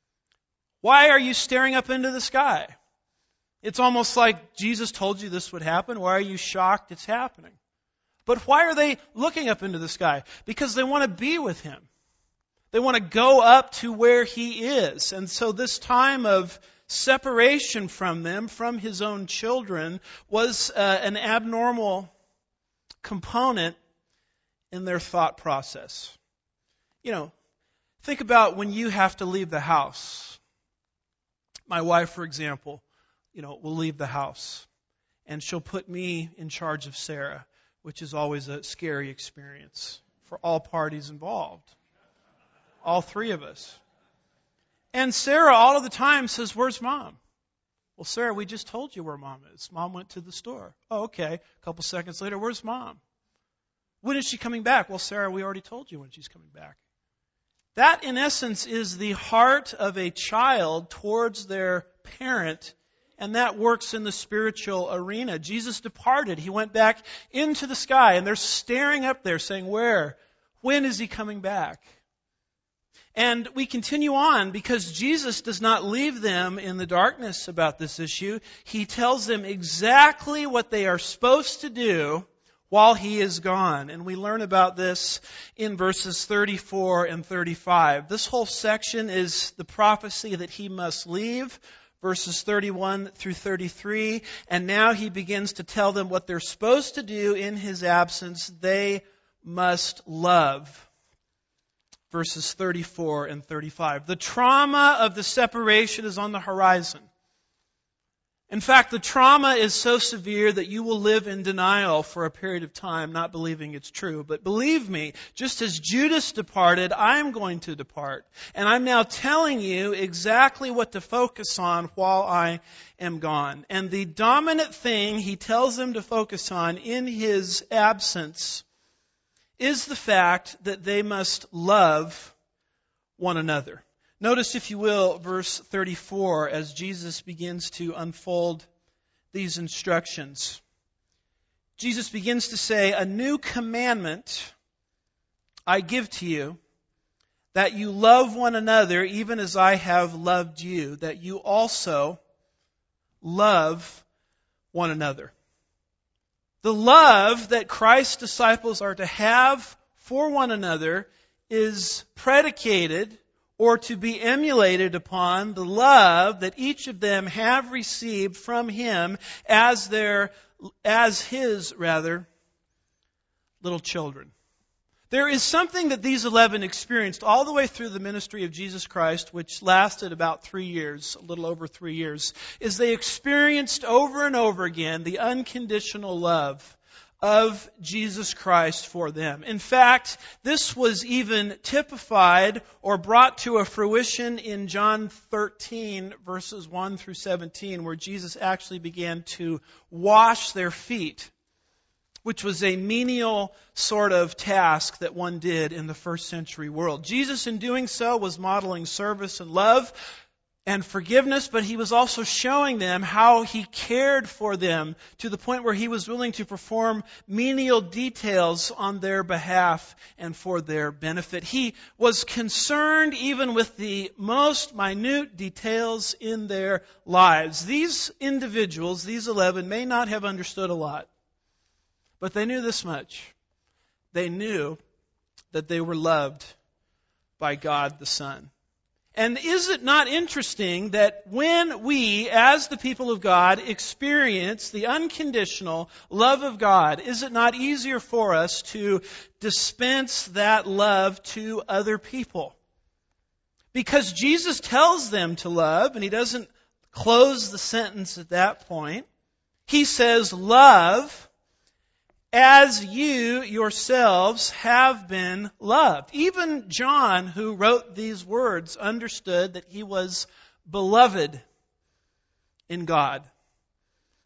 Why are you staring up into the sky? It's almost like Jesus told you this would happen. Why are you shocked it's happening? But why are they looking up into the sky? Because they want to be with Him. They want to go up to where He is. And so this time of separation from them, from His own children, was uh, an abnormal component in their thought process. You know, think about when you have to leave the house. My wife, for example, you know, will leave the house, and she'll put me in charge of Sarah, which is always a scary experience for all parties involved. All three of us. And Sarah all of the time says, "Where's Mom?" "Well, Sarah, we just told you where Mom is. Mom went to the store." "Oh, okay." A couple seconds later, "Where's Mom?" "When is she coming back?" "Well, Sarah, we already told you when she's coming back." That, in essence, is the heart of a child towards their parent, and that works in the spiritual arena. Jesus departed. He went back into the sky, and they're staring up there saying, "Where? When is He coming back?" And we continue on because Jesus does not leave them in the darkness about this issue. He tells them exactly what they are supposed to do while He is gone. And we learn about this in verses thirty-four and thirty-five. This whole section is the prophecy that He must leave, verses thirty-one through thirty-three. And now He begins to tell them what they're supposed to do in His absence. They must love. Verses thirty-four and thirty-five. The trauma of the separation is on the horizon. In fact, the trauma is so severe that you will live in denial for a period of time, not believing it's true. But believe me, just as Judas departed, I'm going to depart. And I'm now telling you exactly what to focus on while I am gone. And the dominant thing He tells them to focus on in His absence is the fact that they must love one another. Notice, if you will, verse thirty-four as Jesus begins to unfold these instructions. Jesus begins to say, "A new commandment I give to you, that you love one another even as I have loved you, that you also love one another." The love that Christ's disciples are to have for one another is predicated or to be emulated upon the love that each of them have received from Him as their, as His, rather, little children. There is something that these eleven experienced all the way through the ministry of Jesus Christ, which lasted about three years, a little over three years, is they experienced over and over again the unconditional love of Jesus Christ for them. In fact, this was even typified or brought to a fruition in John thirteen, verses one through seventeen, where Jesus actually began to wash their feet, which was a menial sort of task that one did in the first century world. Jesus, in doing so, was modeling service and love and forgiveness, but He was also showing them how He cared for them to the point where He was willing to perform menial details on their behalf and for their benefit. He was concerned even with the most minute details in their lives. These individuals, these eleven, may not have understood a lot, but they knew this much. They knew that they were loved by God the Son. And is it not interesting that when we, as the people of God, experience the unconditional love of God, is it not easier for us to dispense that love to other people? Because Jesus tells them to love, and He doesn't close the sentence at that point. He says, "Love as you yourselves have been loved." Even John, who wrote these words, understood that he was beloved in God.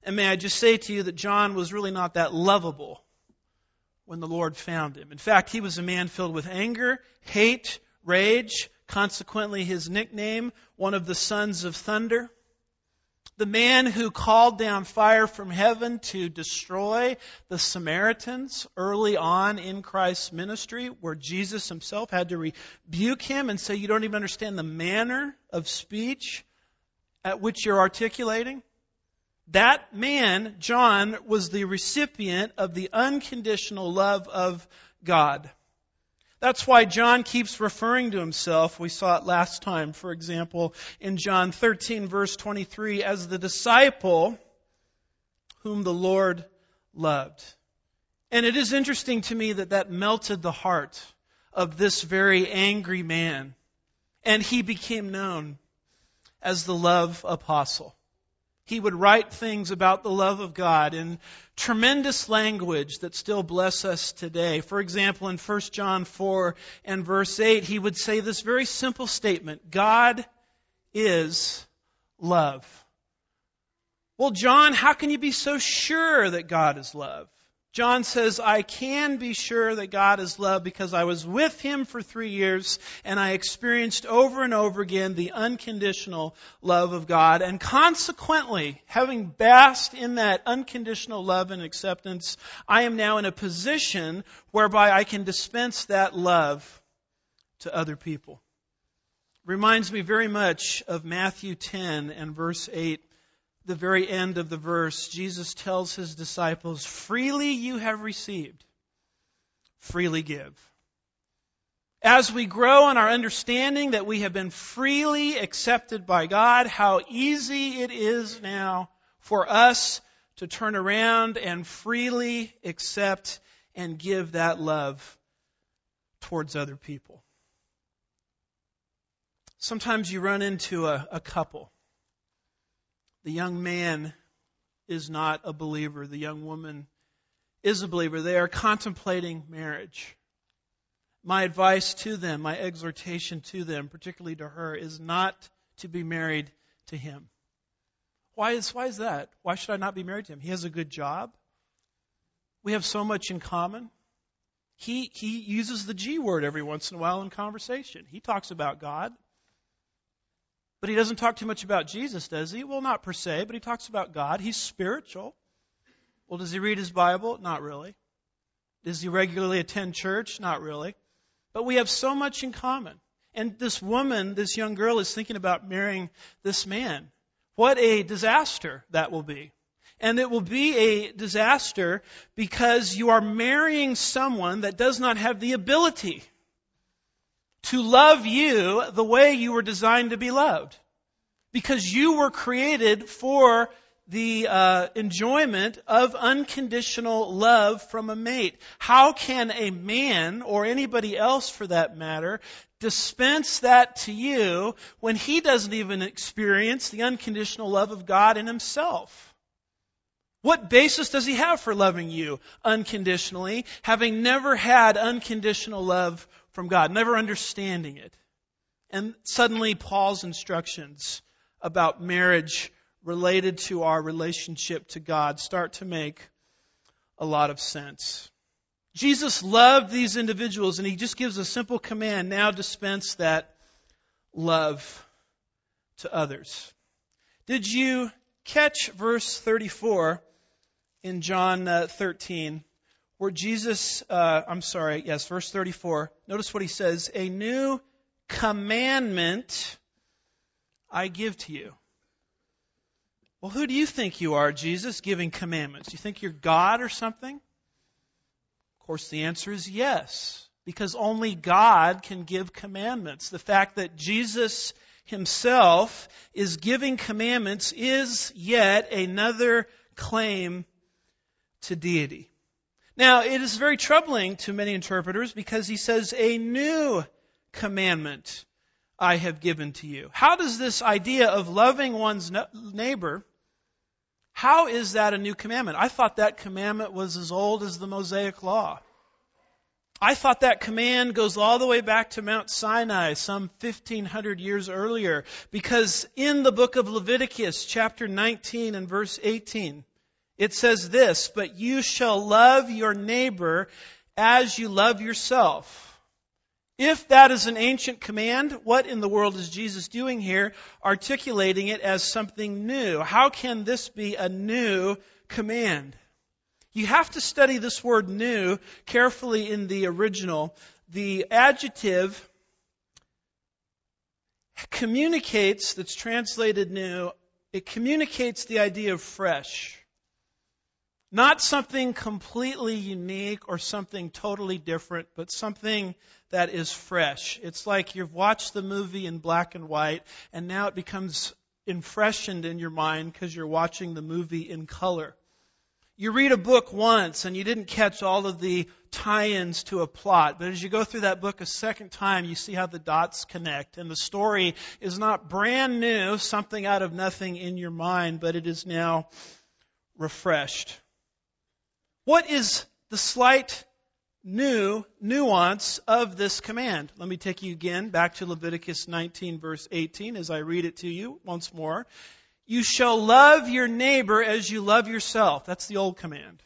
And may I just say to you that John was really not that lovable when the Lord found him. In fact, he was a man filled with anger, hate, rage, consequently his nickname, one of the sons of thunder. The man who called down fire from heaven to destroy the Samaritans early on in Christ's ministry, where Jesus himself had to rebuke him and say, you don't even understand the manner of speech at which you're articulating. That man, John, was the recipient of the unconditional love of God. That's why John keeps referring to himself. We saw it last time, for example, in John thirteen, verse twenty-three, as the disciple whom the Lord loved. And it is interesting to me that that melted the heart of this very angry man. And he became known as the love apostle. He would write things about the love of God in tremendous language that still bless us today. For example, in First John four and verse eight, he would say this very simple statement, God is love. Well, John, how can you be so sure that God is love? John says, I can be sure that God is love because I was with Him for three years and I experienced over and over again the unconditional love of God. And consequently, having basked in that unconditional love and acceptance, I am now in a position whereby I can dispense that love to other people. Reminds me very much of Matthew ten and verse eight. The very end of the verse, Jesus tells His disciples, freely you have received, freely give. As we grow in our understanding that we have been freely accepted by God, how easy it is now for us to turn around and freely accept and give that love towards other people. Sometimes you run into a, a couple. The young man is not a believer. The young woman is a believer. They are contemplating marriage. My advice to them, my exhortation to them, particularly to her, is not to be married to him. Why is, why is that? Why should I not be married to him? He has a good job. We have so much in common. He, he uses the G word every once in a while in conversation. He talks about God. But he doesn't talk too much about Jesus, does he? Well, not per se, but he talks about God. He's spiritual. Well, does he read his Bible? Not really. Does he regularly attend church? Not really. But we have so much in common. And this woman, this young girl, is thinking about marrying this man. What a disaster that will be. And it will be a disaster because you are marrying someone that does not have the ability to love you the way you were designed to be loved. Because you were created for the uh, enjoyment of unconditional love from a mate. How can a man, or anybody else for that matter, dispense that to you when he doesn't even experience the unconditional love of God in himself? What basis does he have for loving you unconditionally, having never had unconditional love from God, never understanding it? And suddenly Paul's instructions about marriage related to our relationship to God start to make a lot of sense. Jesus loved these individuals, and He just gives a simple command, now dispense that love to others. Did you catch verse thirty-four in John uh, thirteen? Where Jesus, uh, I'm sorry, yes, verse thirty-four. Notice what He says, a new commandment I give to you. Well, who do you think you are, Jesus, giving commandments? Do you think you're God or something? Of course, the answer is yes, because only God can give commandments. The fact that Jesus Himself is giving commandments is yet another claim to deity. Now, it is very troubling to many interpreters because He says, a new commandment I have given to you. How does this idea of loving one's neighbor, how is that a new commandment? I thought that commandment was as old as the Mosaic Law. I thought that command goes all the way back to Mount Sinai, some fifteen hundred years earlier, because in the book of Leviticus, chapter nineteen and verse eighteen, It says this, "But you shall love your neighbor as you love yourself." If that is an ancient command, what in the world is Jesus doing here, articulating it as something new? How can this be a new command? You have to study this word new carefully in the original. The adjective communicates, that's translated new, it communicates the idea of fresh. Not something completely unique or something totally different, but something that is fresh. It's like you've watched the movie in black and white, and now it becomes freshened in your mind because you're watching the movie in color. You read a book once and you didn't catch all of the tie-ins to a plot, but as you go through that book a second time, you see how the dots connect, and the story is not brand new, something out of nothing in your mind, but it is now refreshed. What is the slight new nuance of this command? Let me take you again back to Leviticus nineteen, verse eighteen, as I read it to you once more. You shall love your neighbor as you love yourself. That's the old command.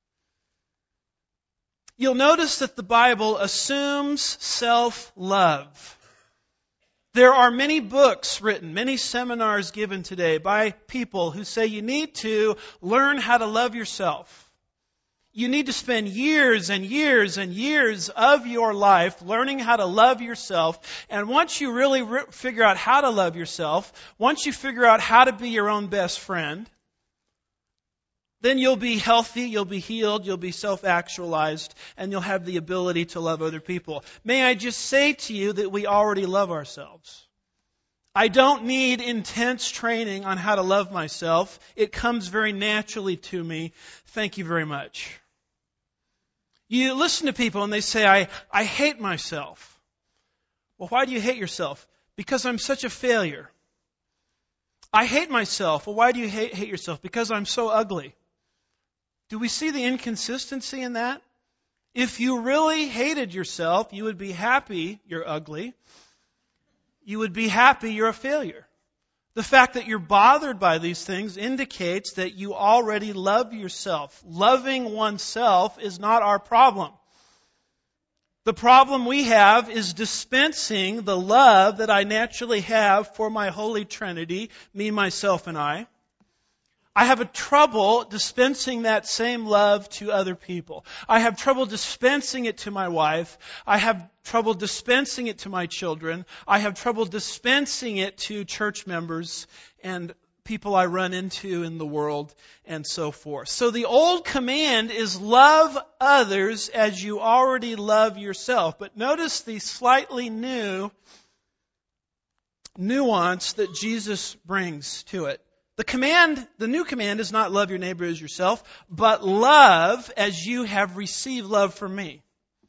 You'll notice that the Bible assumes self-love. There are many books written, many seminars given today by people who say you need to learn how to love yourself. You need to spend years and years and years of your life learning how to love yourself. And once you really re- figure out how to love yourself, once you figure out how to be your own best friend, then you'll be healthy, you'll be healed, you'll be self-actualized, and you'll have the ability to love other people. May I just say to you that we already love ourselves. I don't need intense training on how to love myself. It comes very naturally to me. Thank you very much. You listen to people and they say, I, I hate myself. Well, why do you hate yourself? Because I'm such a failure. I hate myself. Well, why do you hate, hate yourself? Because I'm so ugly. Do we see the inconsistency in that? If you really hated yourself, you would be happy you're ugly. You would be happy you're a failure. The fact that you're bothered by these things indicates that you already love yourself. Loving oneself is not our problem. The problem we have is dispensing the love that I naturally have for my Holy Trinity, me, myself, and I. I have a trouble dispensing that same love to other people. I have trouble dispensing it to my wife. I have trouble dispensing it to my children. I have trouble dispensing it to church members and people I run into in the world and so forth. So the old command is love others as you already love yourself. But notice the slightly new nuance that Jesus brings to it. The command, the new command is not love your neighbor as yourself, but love as you have received love from me.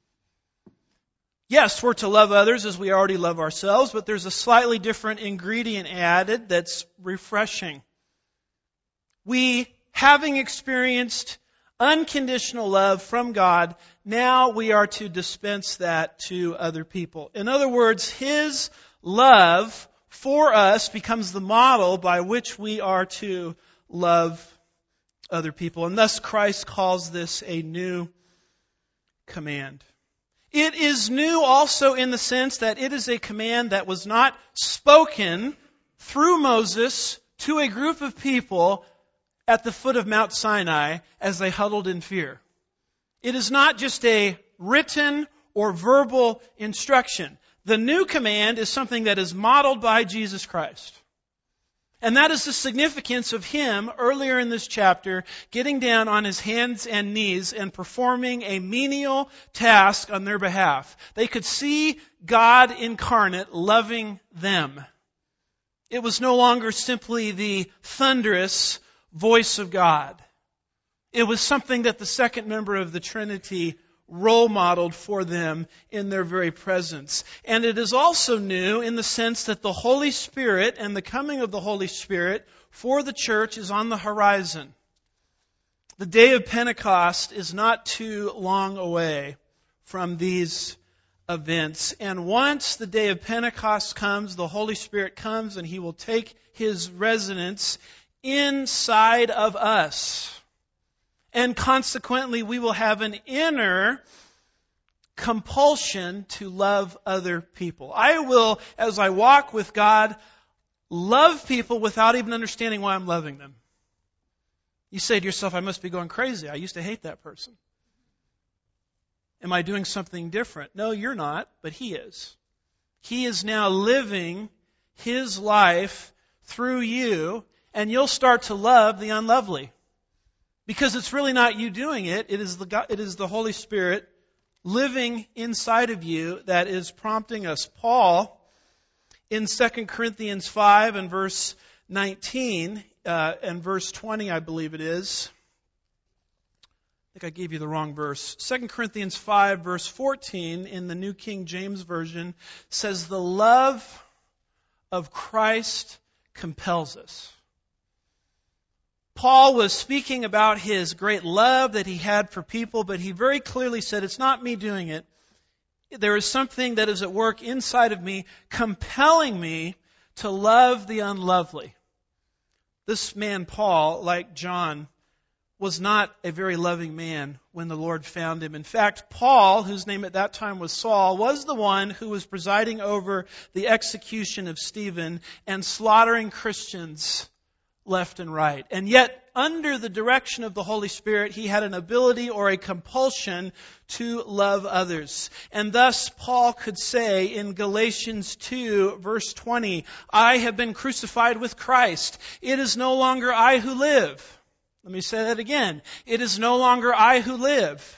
Yes, we're to love others as we already love ourselves, but there's a slightly different ingredient added that's refreshing. We, having experienced unconditional love from God, now we are to dispense that to other people. In other words, His love for us becomes the model by which we are to love other people. And thus Christ calls this a new command. It is new also in the sense that it is a command that was not spoken through Moses to a group of people at the foot of Mount Sinai as they huddled in fear. It is not just a written or verbal instruction. The new command is something that is modeled by Jesus Christ. And that is the significance of Him, earlier in this chapter, getting down on His hands and knees and performing a menial task on their behalf. They could see God incarnate loving them. It was no longer simply the thunderous voice of God. It was something that the second member of the Trinity role modeled for them in their very presence. And it is also new in the sense that the Holy Spirit and the coming of the Holy Spirit for the church is on the horizon. The day of Pentecost is not too long away from these events. And once the day of Pentecost comes, the Holy Spirit comes and He will take His residence inside of us. And consequently, we will have an inner compulsion to love other people. I will, as I walk with God, love people without even understanding why I'm loving them. You say to yourself, I must be going crazy. I used to hate that person. Am I doing something different? No, you're not, but He is. He is now living His life through you, and you'll start to love the unlovely. Because it's really not you doing it, it is the God, it is the Holy Spirit living inside of you that is prompting us. Paul, in Second Corinthians five and verse nineteen uh, and verse twenty, I believe it is. I think I gave you the wrong verse. Second Corinthians five, verse fourteen, in the New King James Version, says, the love of Christ compels us. Paul was speaking about his great love that he had for people, but he very clearly said, it's not me doing it. There is something that is at work inside of me, compelling me to love the unlovely. This man, Paul, like John, was not a very loving man when the Lord found him. In fact, Paul, whose name at that time was Saul, was the one who was presiding over the execution of Stephen and slaughtering Christians left and right. And yet, under the direction of the Holy Spirit, he had an ability or a compulsion to love others. And thus, Paul could say in Galatians two, verse twenty, I have been crucified with Christ. It is no longer I who live. Let me say that again. It is no longer I who live,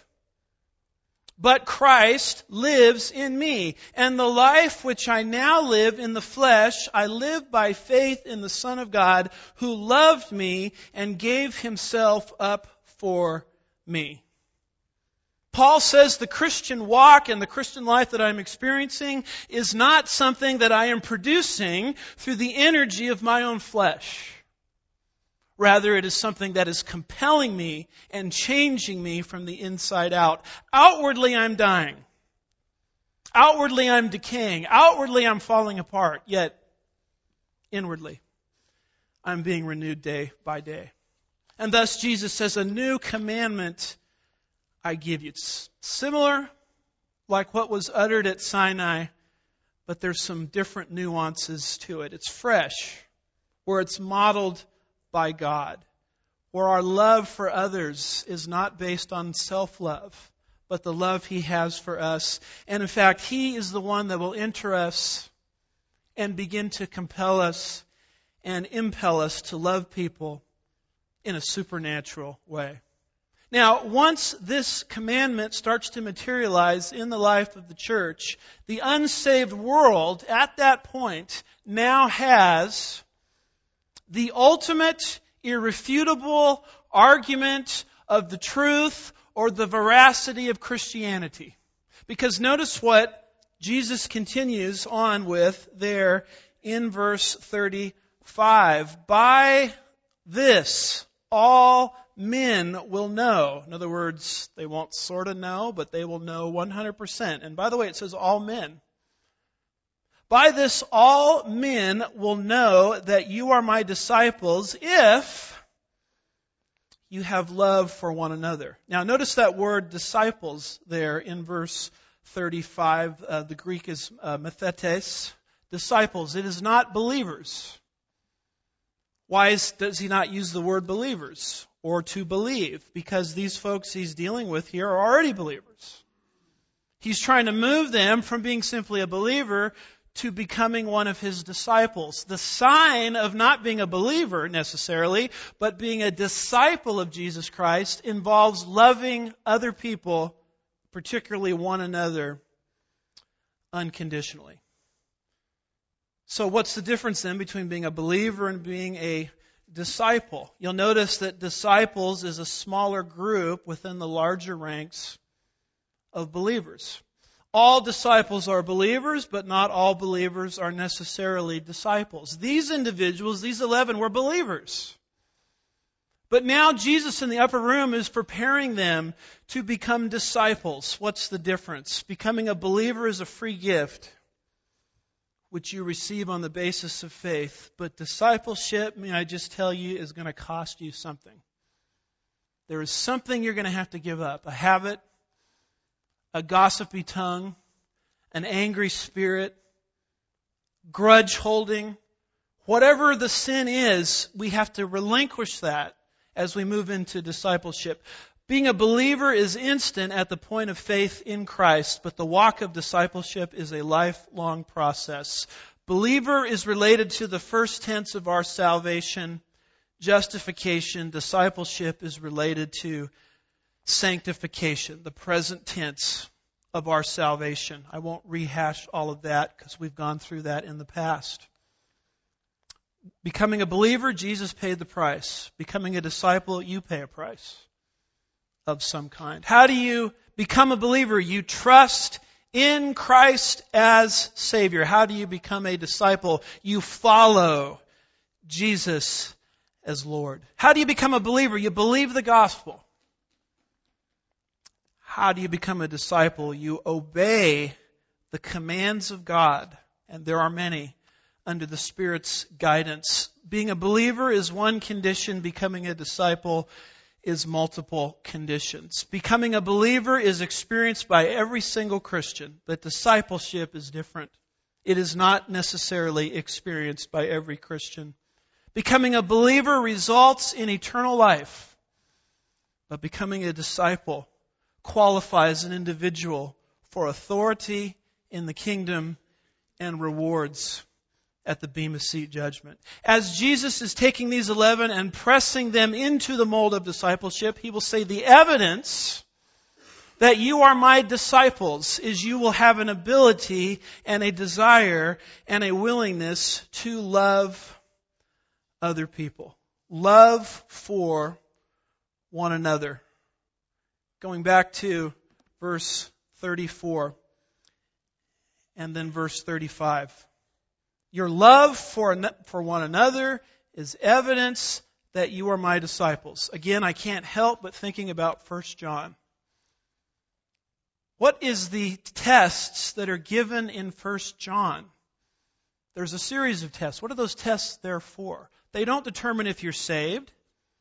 but Christ lives in me. And the life which I now live in the flesh, I live by faith in the Son of God, who loved me and gave Himself up for me. Paul says the Christian walk and the Christian life that I'm experiencing is not something that I am producing through the energy of my own flesh. Rather, it is something that is compelling me and changing me from the inside out. Outwardly, I'm dying. Outwardly, I'm decaying. Outwardly, I'm falling apart. Yet, inwardly, I'm being renewed day by day. And thus, Jesus says, a new commandment I give you. It's similar, like what was uttered at Sinai, but there's some different nuances to it. It's fresh, where it's modeled by God, where our love for others is not based on self-love, but the love He has for us. And in fact, He is the one that will enter us and begin to compel us and impel us to love people in a supernatural way. Now, once this commandment starts to materialize in the life of the church, the unsaved world at that point now has the ultimate, irrefutable argument of the truth or the veracity of Christianity. Because notice what Jesus continues on with there in verse thirty-five. By this, all men will know. In other words, they won't sort of know, but they will know one hundred percent. And by the way, it says all men. By this all men will know that you are my disciples if you have love for one another. Now notice that word disciples there in verse thirty-five. Uh, the Greek is uh, methetes, disciples. It is not believers. Why is, does he not use the word believers or to believe? Because these folks he's dealing with here are already believers. He's trying to move them from being simply a believer to becoming one of His disciples. The sign of not being a believer necessarily, but being a disciple of Jesus Christ involves loving other people, particularly one another, unconditionally. So what's the difference then between being a believer and being a disciple? You'll notice that disciples is a smaller group within the larger ranks of believers. All disciples are believers, but not all believers are necessarily disciples. These individuals, these eleven, were believers. But now Jesus in the upper room is preparing them to become disciples. What's the difference? Becoming a believer is a free gift, which you receive on the basis of faith. But discipleship, may I just tell you, is going to cost you something there is something you're going to have to give up. A habit, a gossipy tongue, an angry spirit, grudge holding. Whatever the sin is, we have to relinquish that as we move into discipleship. Being a believer is instant at the point of faith in Christ, but the walk of discipleship is a lifelong process. Believer is related to the first tense of our salvation, justification. Discipleship is related to sanctification, the present tense of our salvation. I won't rehash all of that because we've gone through that in the past. Becoming a believer, Jesus paid the price. Becoming a disciple, you pay a price of some kind. How do you become a believer? You trust in Christ as Savior. How do you become a disciple? You follow Jesus as Lord. How do you become a believer? You believe the gospel. How do you become a disciple? You obey the commands of God, and there are many, under the Spirit's guidance. Being a believer is one condition. Becoming a disciple is multiple conditions. Becoming a believer is experienced by every single Christian, but discipleship is different. It is not necessarily experienced by every Christian. Becoming a believer results in eternal life, but becoming a disciple qualifies an individual for authority in the kingdom and rewards at the Bema Seat judgment. As Jesus is taking these eleven and pressing them into the mold of discipleship, He will say, the evidence that you are my disciples is you will have an ability and a desire and a willingness to love other people. Love for one another. Going back to verse thirty-four and then verse thirty-five. Your love for, for one another is evidence that you are my disciples. Again, I can't help but thinking about First John. What is the tests that are given in First John? There's a series of tests. What are those tests there for? They don't determine if you're saved.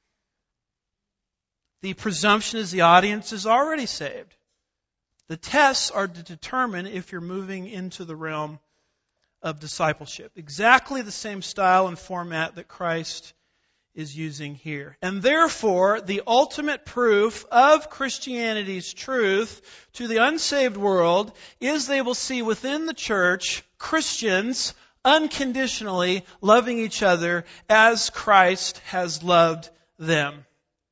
The presumption is the audience is already saved. The tests are to determine if you're moving into the realm of discipleship. Exactly the same style and format that Christ is using here. And therefore, the ultimate proof of Christianity's truth to the unsaved world is they will see within the church Christians unconditionally loving each other as Christ has loved them.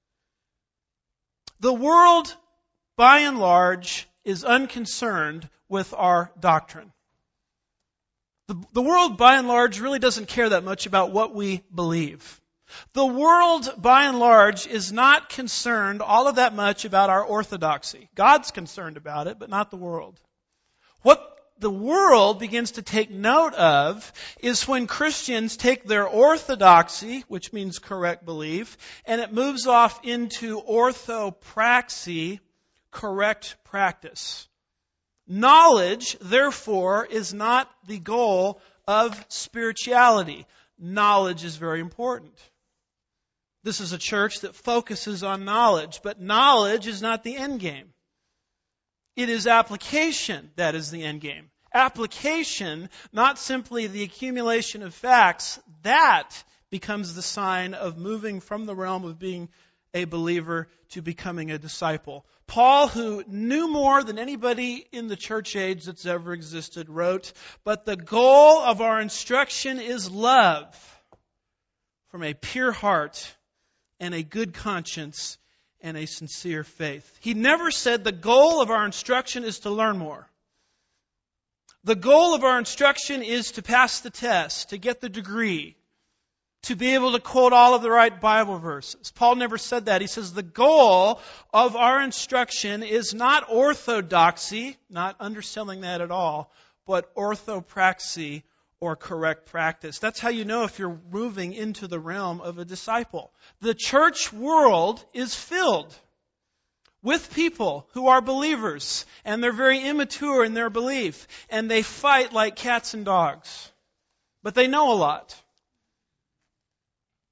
The world, by and large, is unconcerned with our doctrine. The, the world, by and large, really doesn't care that much about what we believe. The world, by and large, is not concerned all of that much about our orthodoxy. God's concerned about it, but not the world. What the world begins to take note of is when Christians take their orthodoxy, which means correct belief, and it moves off into orthopraxy, correct practice. Knowledge, therefore, is not the goal of spirituality. Knowledge is very important. This is a church that focuses on knowledge, but knowledge is not the end game. It is application that is the end game. Application, not simply the accumulation of facts, that becomes the sign of moving from the realm of being a believer to becoming a disciple. Paul, who knew more than anybody in the church age that's ever existed, wrote, "But the goal of our instruction is love from a pure heart and a good conscience and a sincere faith." He never said the goal of our instruction is to learn more. The goal of our instruction is to pass the test, to get the degree, to be able to quote all of the right Bible verses. Paul never said that. He says the goal of our instruction is not orthodoxy, not underselling that at all, but orthopraxy, or correct practice. That's how you know if you're moving into the realm of a disciple. The church world is filled with people who are believers, and they're very immature in their belief, and they fight like cats and dogs. But they know a lot.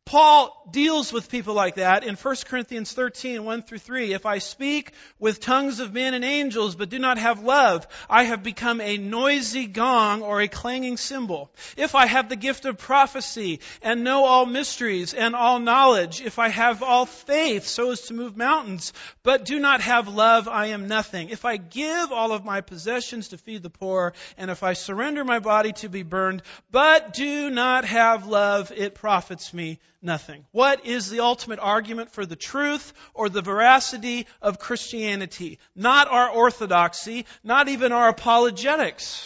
Paul deals with people like that in First Corinthians thirteen, one through three. If I speak with tongues of men and angels, but do not have love, I have become a noisy gong or a clanging cymbal. If I have the gift of prophecy and know all mysteries and all knowledge, if I have all faith so as to move mountains, but do not have love, I am nothing. If I give all of my possessions to feed the poor, and if I surrender my body to be burned, but do not have love, it profits me nothing. What is the ultimate argument for the truth or the veracity of Christianity? Not our orthodoxy, not even our apologetics.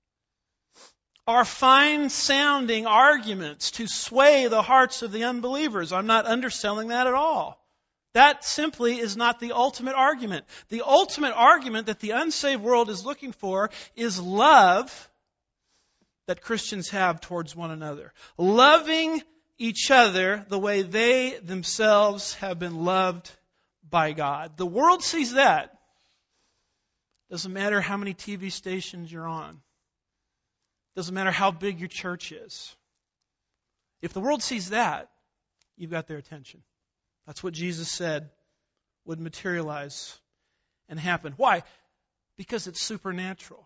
Our fine-sounding arguments to sway the hearts of the unbelievers. I'm not underselling that at all. That simply is not the ultimate argument. The ultimate argument that the unsaved world is looking for is love that Christians have towards one another. Loving each other the way they themselves have been loved by God. The world sees that. Doesn't matter how many T V stations you're on. Doesn't matter how big your church is. If the world sees that, you've got their attention. That's what Jesus said would materialize and happen. Why? Because it's supernatural.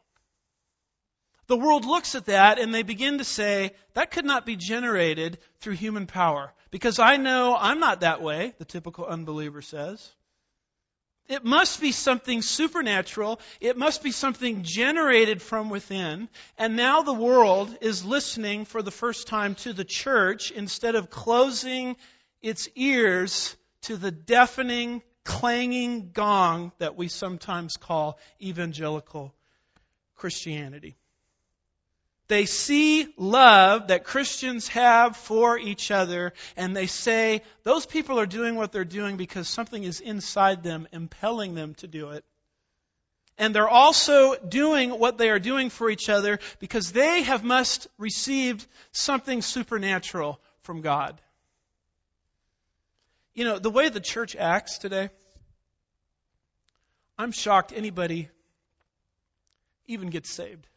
The world looks at that and they begin to say, that could not be generated through human power. Because I know I'm not that way, the typical unbeliever says. It must be something supernatural. It must be something generated from within. And now the world is listening for the first time to the church instead of closing its ears to the deafening, clanging gong that we sometimes call evangelical Christianity. They see love that Christians have for each other, and they say those people are doing what they're doing because something is inside them impelling them to do it. And they're also doing what they are doing for each other because they have must received something supernatural from God. You know, the way the church acts today, I'm shocked anybody even gets saved.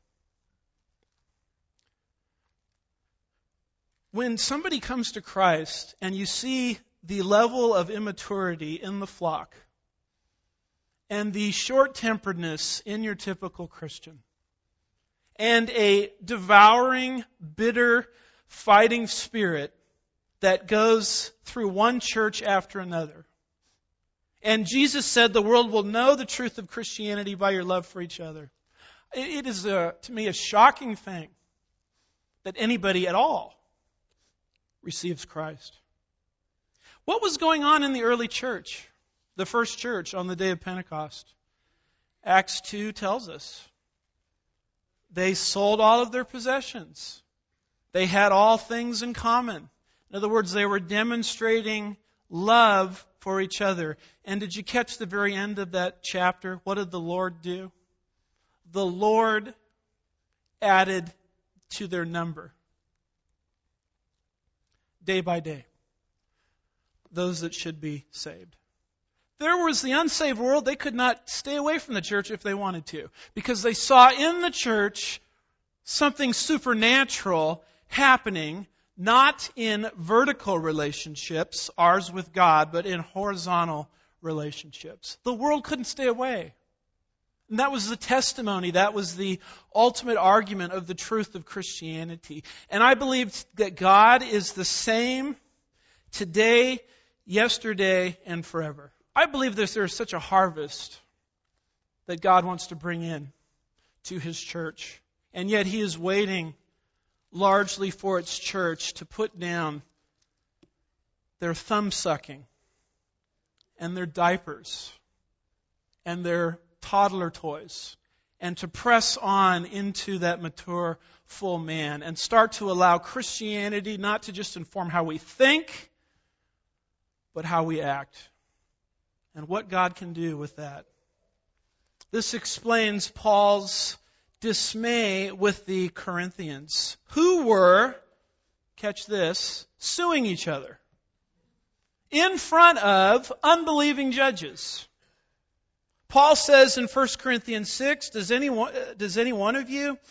When somebody comes to Christ and you see the level of immaturity in the flock and the short-temperedness in your typical Christian and a devouring, bitter, fighting spirit that goes through one church after another. And Jesus said the world will know the truth of Christianity by your love for each other. It is, a, to me, a shocking thing that anybody at all receives Christ. What was going on in the early church, the first church on the day of Pentecost? Acts two tells us. They sold all of their possessions. They had all things in common. In other words, they were demonstrating love for each other. And did you catch the very end of that chapter? What did the Lord do? The Lord added to their number, day by day, those that should be saved. There was the unsaved world. They could not stay away from the church if they wanted to, because they saw in the church something supernatural happening, not in vertical relationships, ours with God, but in horizontal relationships. The world couldn't stay away. And that was the testimony. That was the ultimate argument of the truth of Christianity. And I believe that God is the same today, yesterday, and forever. I believe that there is such a harvest that God wants to bring in to His church. And yet He is waiting largely for its church to put down their thumb-sucking and their diapers and their toddler toys, and to press on into that mature, full man, and start to allow Christianity not to just inform how we think, but how we act, and what God can do with that. This explains Paul's dismay with the Corinthians, who were, catch this, suing each other in front of unbelieving judges. Paul says in First Corinthians six, does any, one, does any one of you,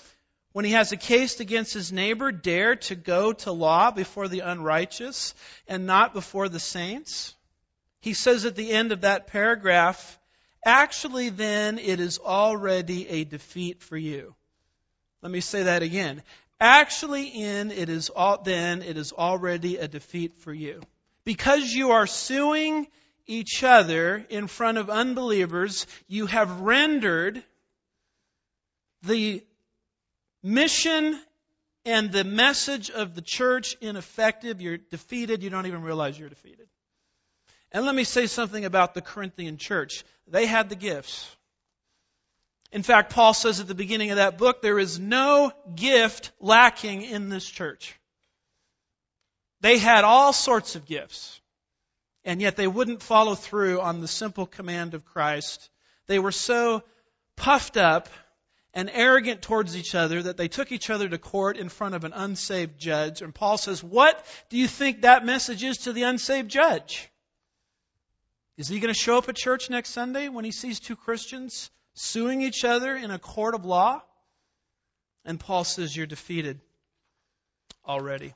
When he has a case against his neighbor, dare to go to law before the unrighteous and not before the saints? He says at the end of that paragraph, actually then it is already a defeat for you. Let me say that again. Actually in it is all, then it is already a defeat for you. Because you are suing each other in front of unbelievers, you have rendered the mission and the message of the church ineffective. You're defeated. You don't even realize you're defeated. And let me say something about the Corinthian church. They had the gifts. In fact, Paul says at the beginning of that book, there is no gift lacking in this church. They had all sorts of gifts. And yet they wouldn't follow through on the simple command of Christ. They were so puffed up and arrogant towards each other that they took each other to court in front of an unsaved judge. And Paul says, what do you think that message is to the unsaved judge? Is he going to show up at church next Sunday when he sees two Christians suing each other in a court of law? And Paul says, you're defeated already.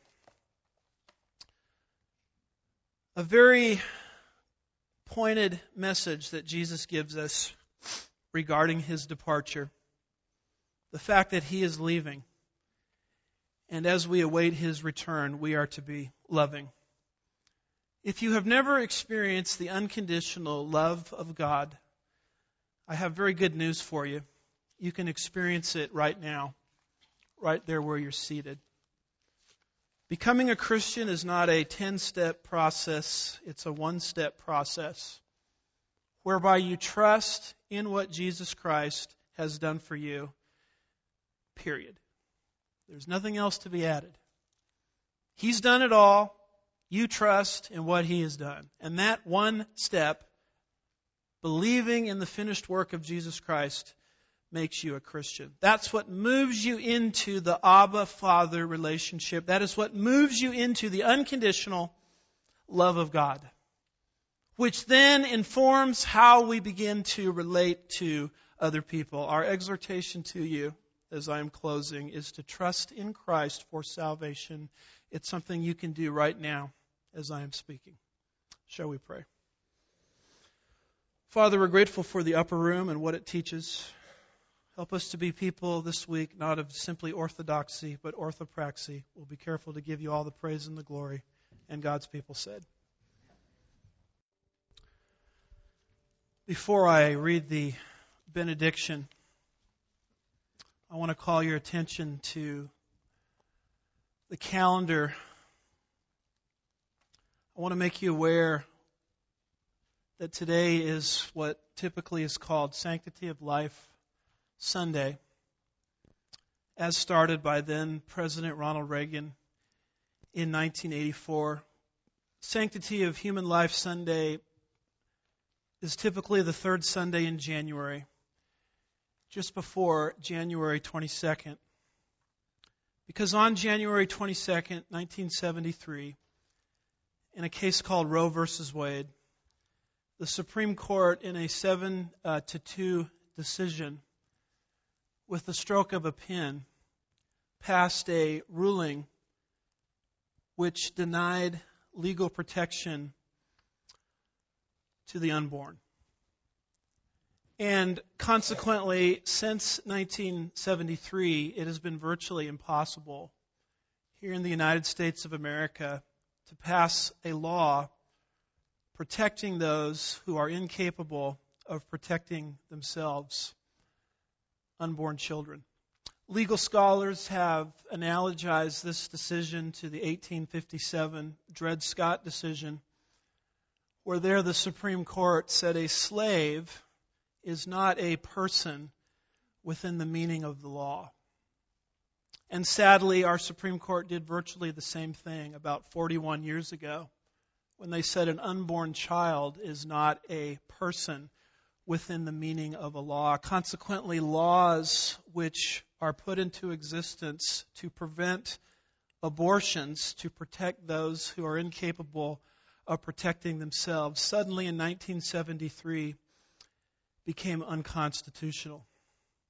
A very pointed message that Jesus gives us regarding his departure. The fact that he is leaving. And as we await his return, we are to be loving. If you have never experienced the unconditional love of God, I have very good news for you. You can experience it right now, right there where you're seated. Becoming a Christian is not a ten-step process. It's a one-step process whereby you trust in what Jesus Christ has done for you, period. There's nothing else to be added. He's done it all. You trust in what He has done. And that one step, believing in the finished work of Jesus Christ, makes you a Christian. That's what moves you into the Abba Father relationship. That is what moves you into the unconditional love of God, which then informs how we begin to relate to other people. Our exhortation to you, as I am closing, is to trust in Christ for salvation. It's something you can do right now as I am speaking. Shall we pray? Father, we're grateful for the upper room and what it teaches. Help us to be people this week, not of simply orthodoxy, but orthopraxy. We'll be careful to give you all the praise and the glory. And God's people said. Before I read the benediction, I want to call your attention to the calendar. I want to make you aware that today is what typically is called Sanctity of Life Sunday, as started by then President Ronald Reagan in nineteen eighty-four. Sanctity of Human Life Sunday is typically the third Sunday in January, just before January twenty-second. Because on January twenty-second, nineteen seventy-three, in a case called Roe versus Wade, the Supreme Court, in a seven uh, to two decision, with the stroke of a pen, passed a ruling which denied legal protection to the unborn. And consequently, since nineteen seventy-three, it has been virtually impossible here in the United States of America to pass a law protecting those who are incapable of protecting themselves, unborn children. Legal scholars have analogized this decision to the eighteen fifty-seven Dred Scott decision, where there the Supreme Court said a slave is not a person within the meaning of the law. And sadly, our Supreme Court did virtually the same thing about forty-one years ago, when they said an unborn child is not a person within the meaning of a law. Consequently, laws which are put into existence to prevent abortions, to protect those who are incapable of protecting themselves, suddenly in nineteen seventy-three became unconstitutional.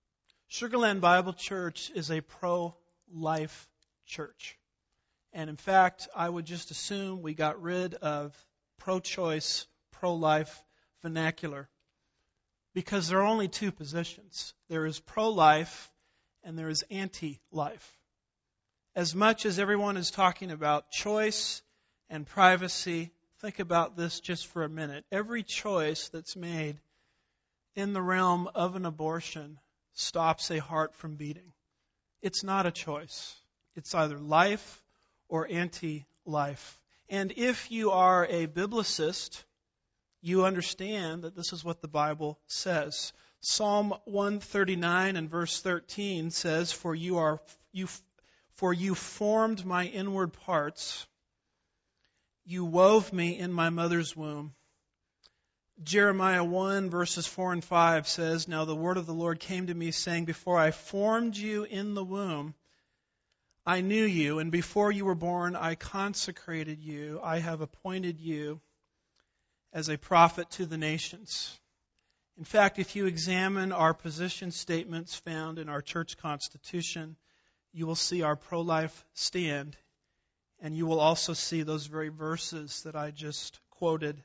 Sugarland Bible Church is a pro-life church. And in fact, I would just assume we got rid of pro-choice, pro-life vernacular. Because there are only two positions. There is pro-life and there is anti-life. As much as everyone is talking about choice and privacy, think about this just for a minute. Every choice that's made in the realm of an abortion stops a heart from beating. It's not a choice. It's either life or anti-life. And if you are a biblicist, you understand that this is what the Bible says. Psalm one thirty-nine and verse thirteen says, "For you are you for you formed my inward parts. You wove me in my mother's womb." Jeremiah one verses four and five says, "Now the word of the Lord came to me, saying, Before I formed you in the womb, I knew you, and before you were born, I consecrated you. I have appointed you as a prophet to the nations." In fact, if you examine our position statements found in our church constitution, you will see our pro-life stand, and you will also see those very verses that I just quoted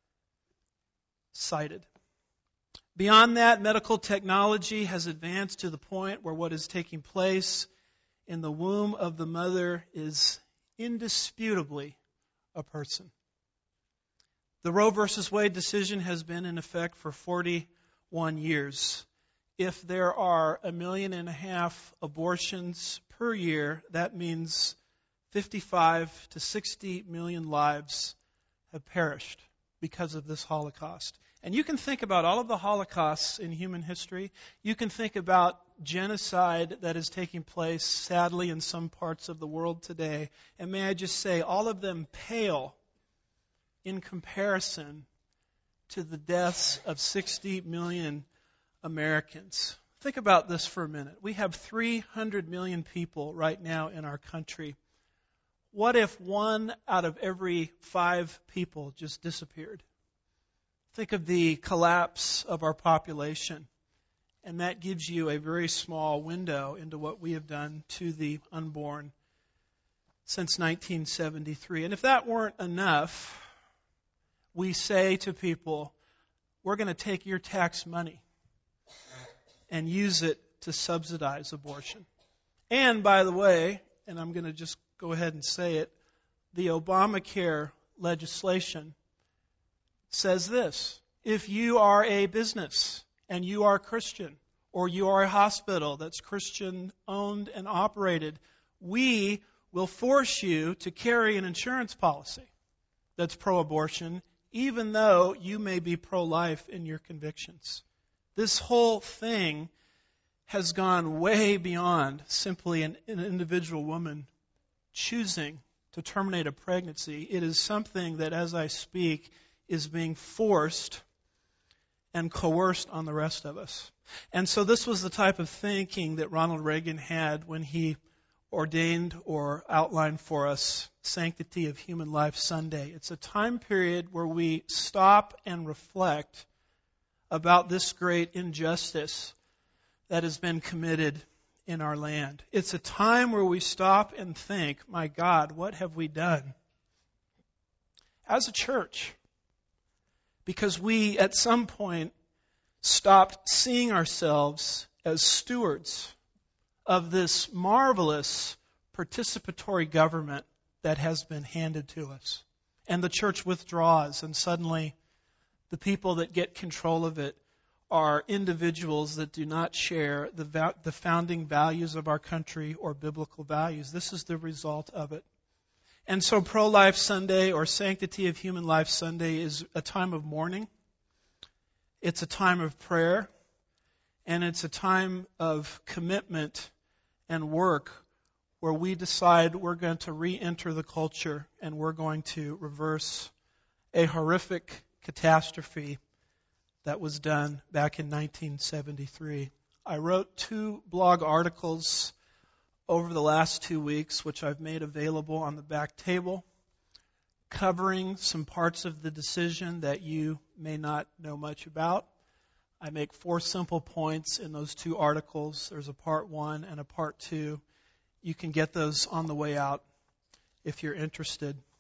cited. Beyond that, medical technology has advanced to the point where what is taking place in the womb of the mother is indisputably a person. The Roe versus Wade decision has been in effect for forty-one years. If there are a million and a half abortions per year, that means fifty-five to sixty million lives have perished because of this Holocaust. And you can think about all of the Holocausts in human history. You can think about genocide that is taking place, sadly, in some parts of the world today. And may I just say, all of them pale in comparison to the deaths of sixty million Americans. Think about this for a minute. We have three hundred million people right now in our country. What if one out of every five people just disappeared? Think of the collapse of our population, and that gives you a very small window into what we have done to the unborn since nineteen seventy-three. And if that weren't enough, we say to people, we're going to take your tax money and use it to subsidize abortion. And by the way, and I'm going to just go ahead and say it, the Obamacare legislation says this: if you are a business and you are Christian, or you are a hospital that's Christian owned and operated, we will force you to carry an insurance policy that's pro-abortion, even though you may be pro-life in your convictions. This whole thing has gone way beyond simply an, an individual woman choosing to terminate a pregnancy. It is something that, as I speak, is being forced and coerced on the rest of us. And so this was the type of thinking that Ronald Reagan had when he ordained or outlined for us Sanctity of Human Life Sunday. It's a time period where we stop and reflect about this great injustice that has been committed in our land. It's a time where we stop and think, my God, what have we done as a church? Because we, at some point, stopped seeing ourselves as stewards of this marvelous participatory government that has been handed to us. And the church withdraws, and suddenly the people that get control of it are individuals that do not share the, va- the founding values of our country or biblical values. This is the result of it. And so Pro-Life Sunday, or Sanctity of Human Life Sunday, is a time of mourning. It's a time of prayer. And it's a time of commitment and work where we decide we're going to re-enter the culture and we're going to reverse a horrific catastrophe that was done back in nineteen seventy-three. I wrote two blog articles over the last two weeks, which I've made available on the back table, covering some parts of the decision that you may not know much about. I make four simple points in those two articles. There's a part one and a part two. You can get those on the way out if you're interested.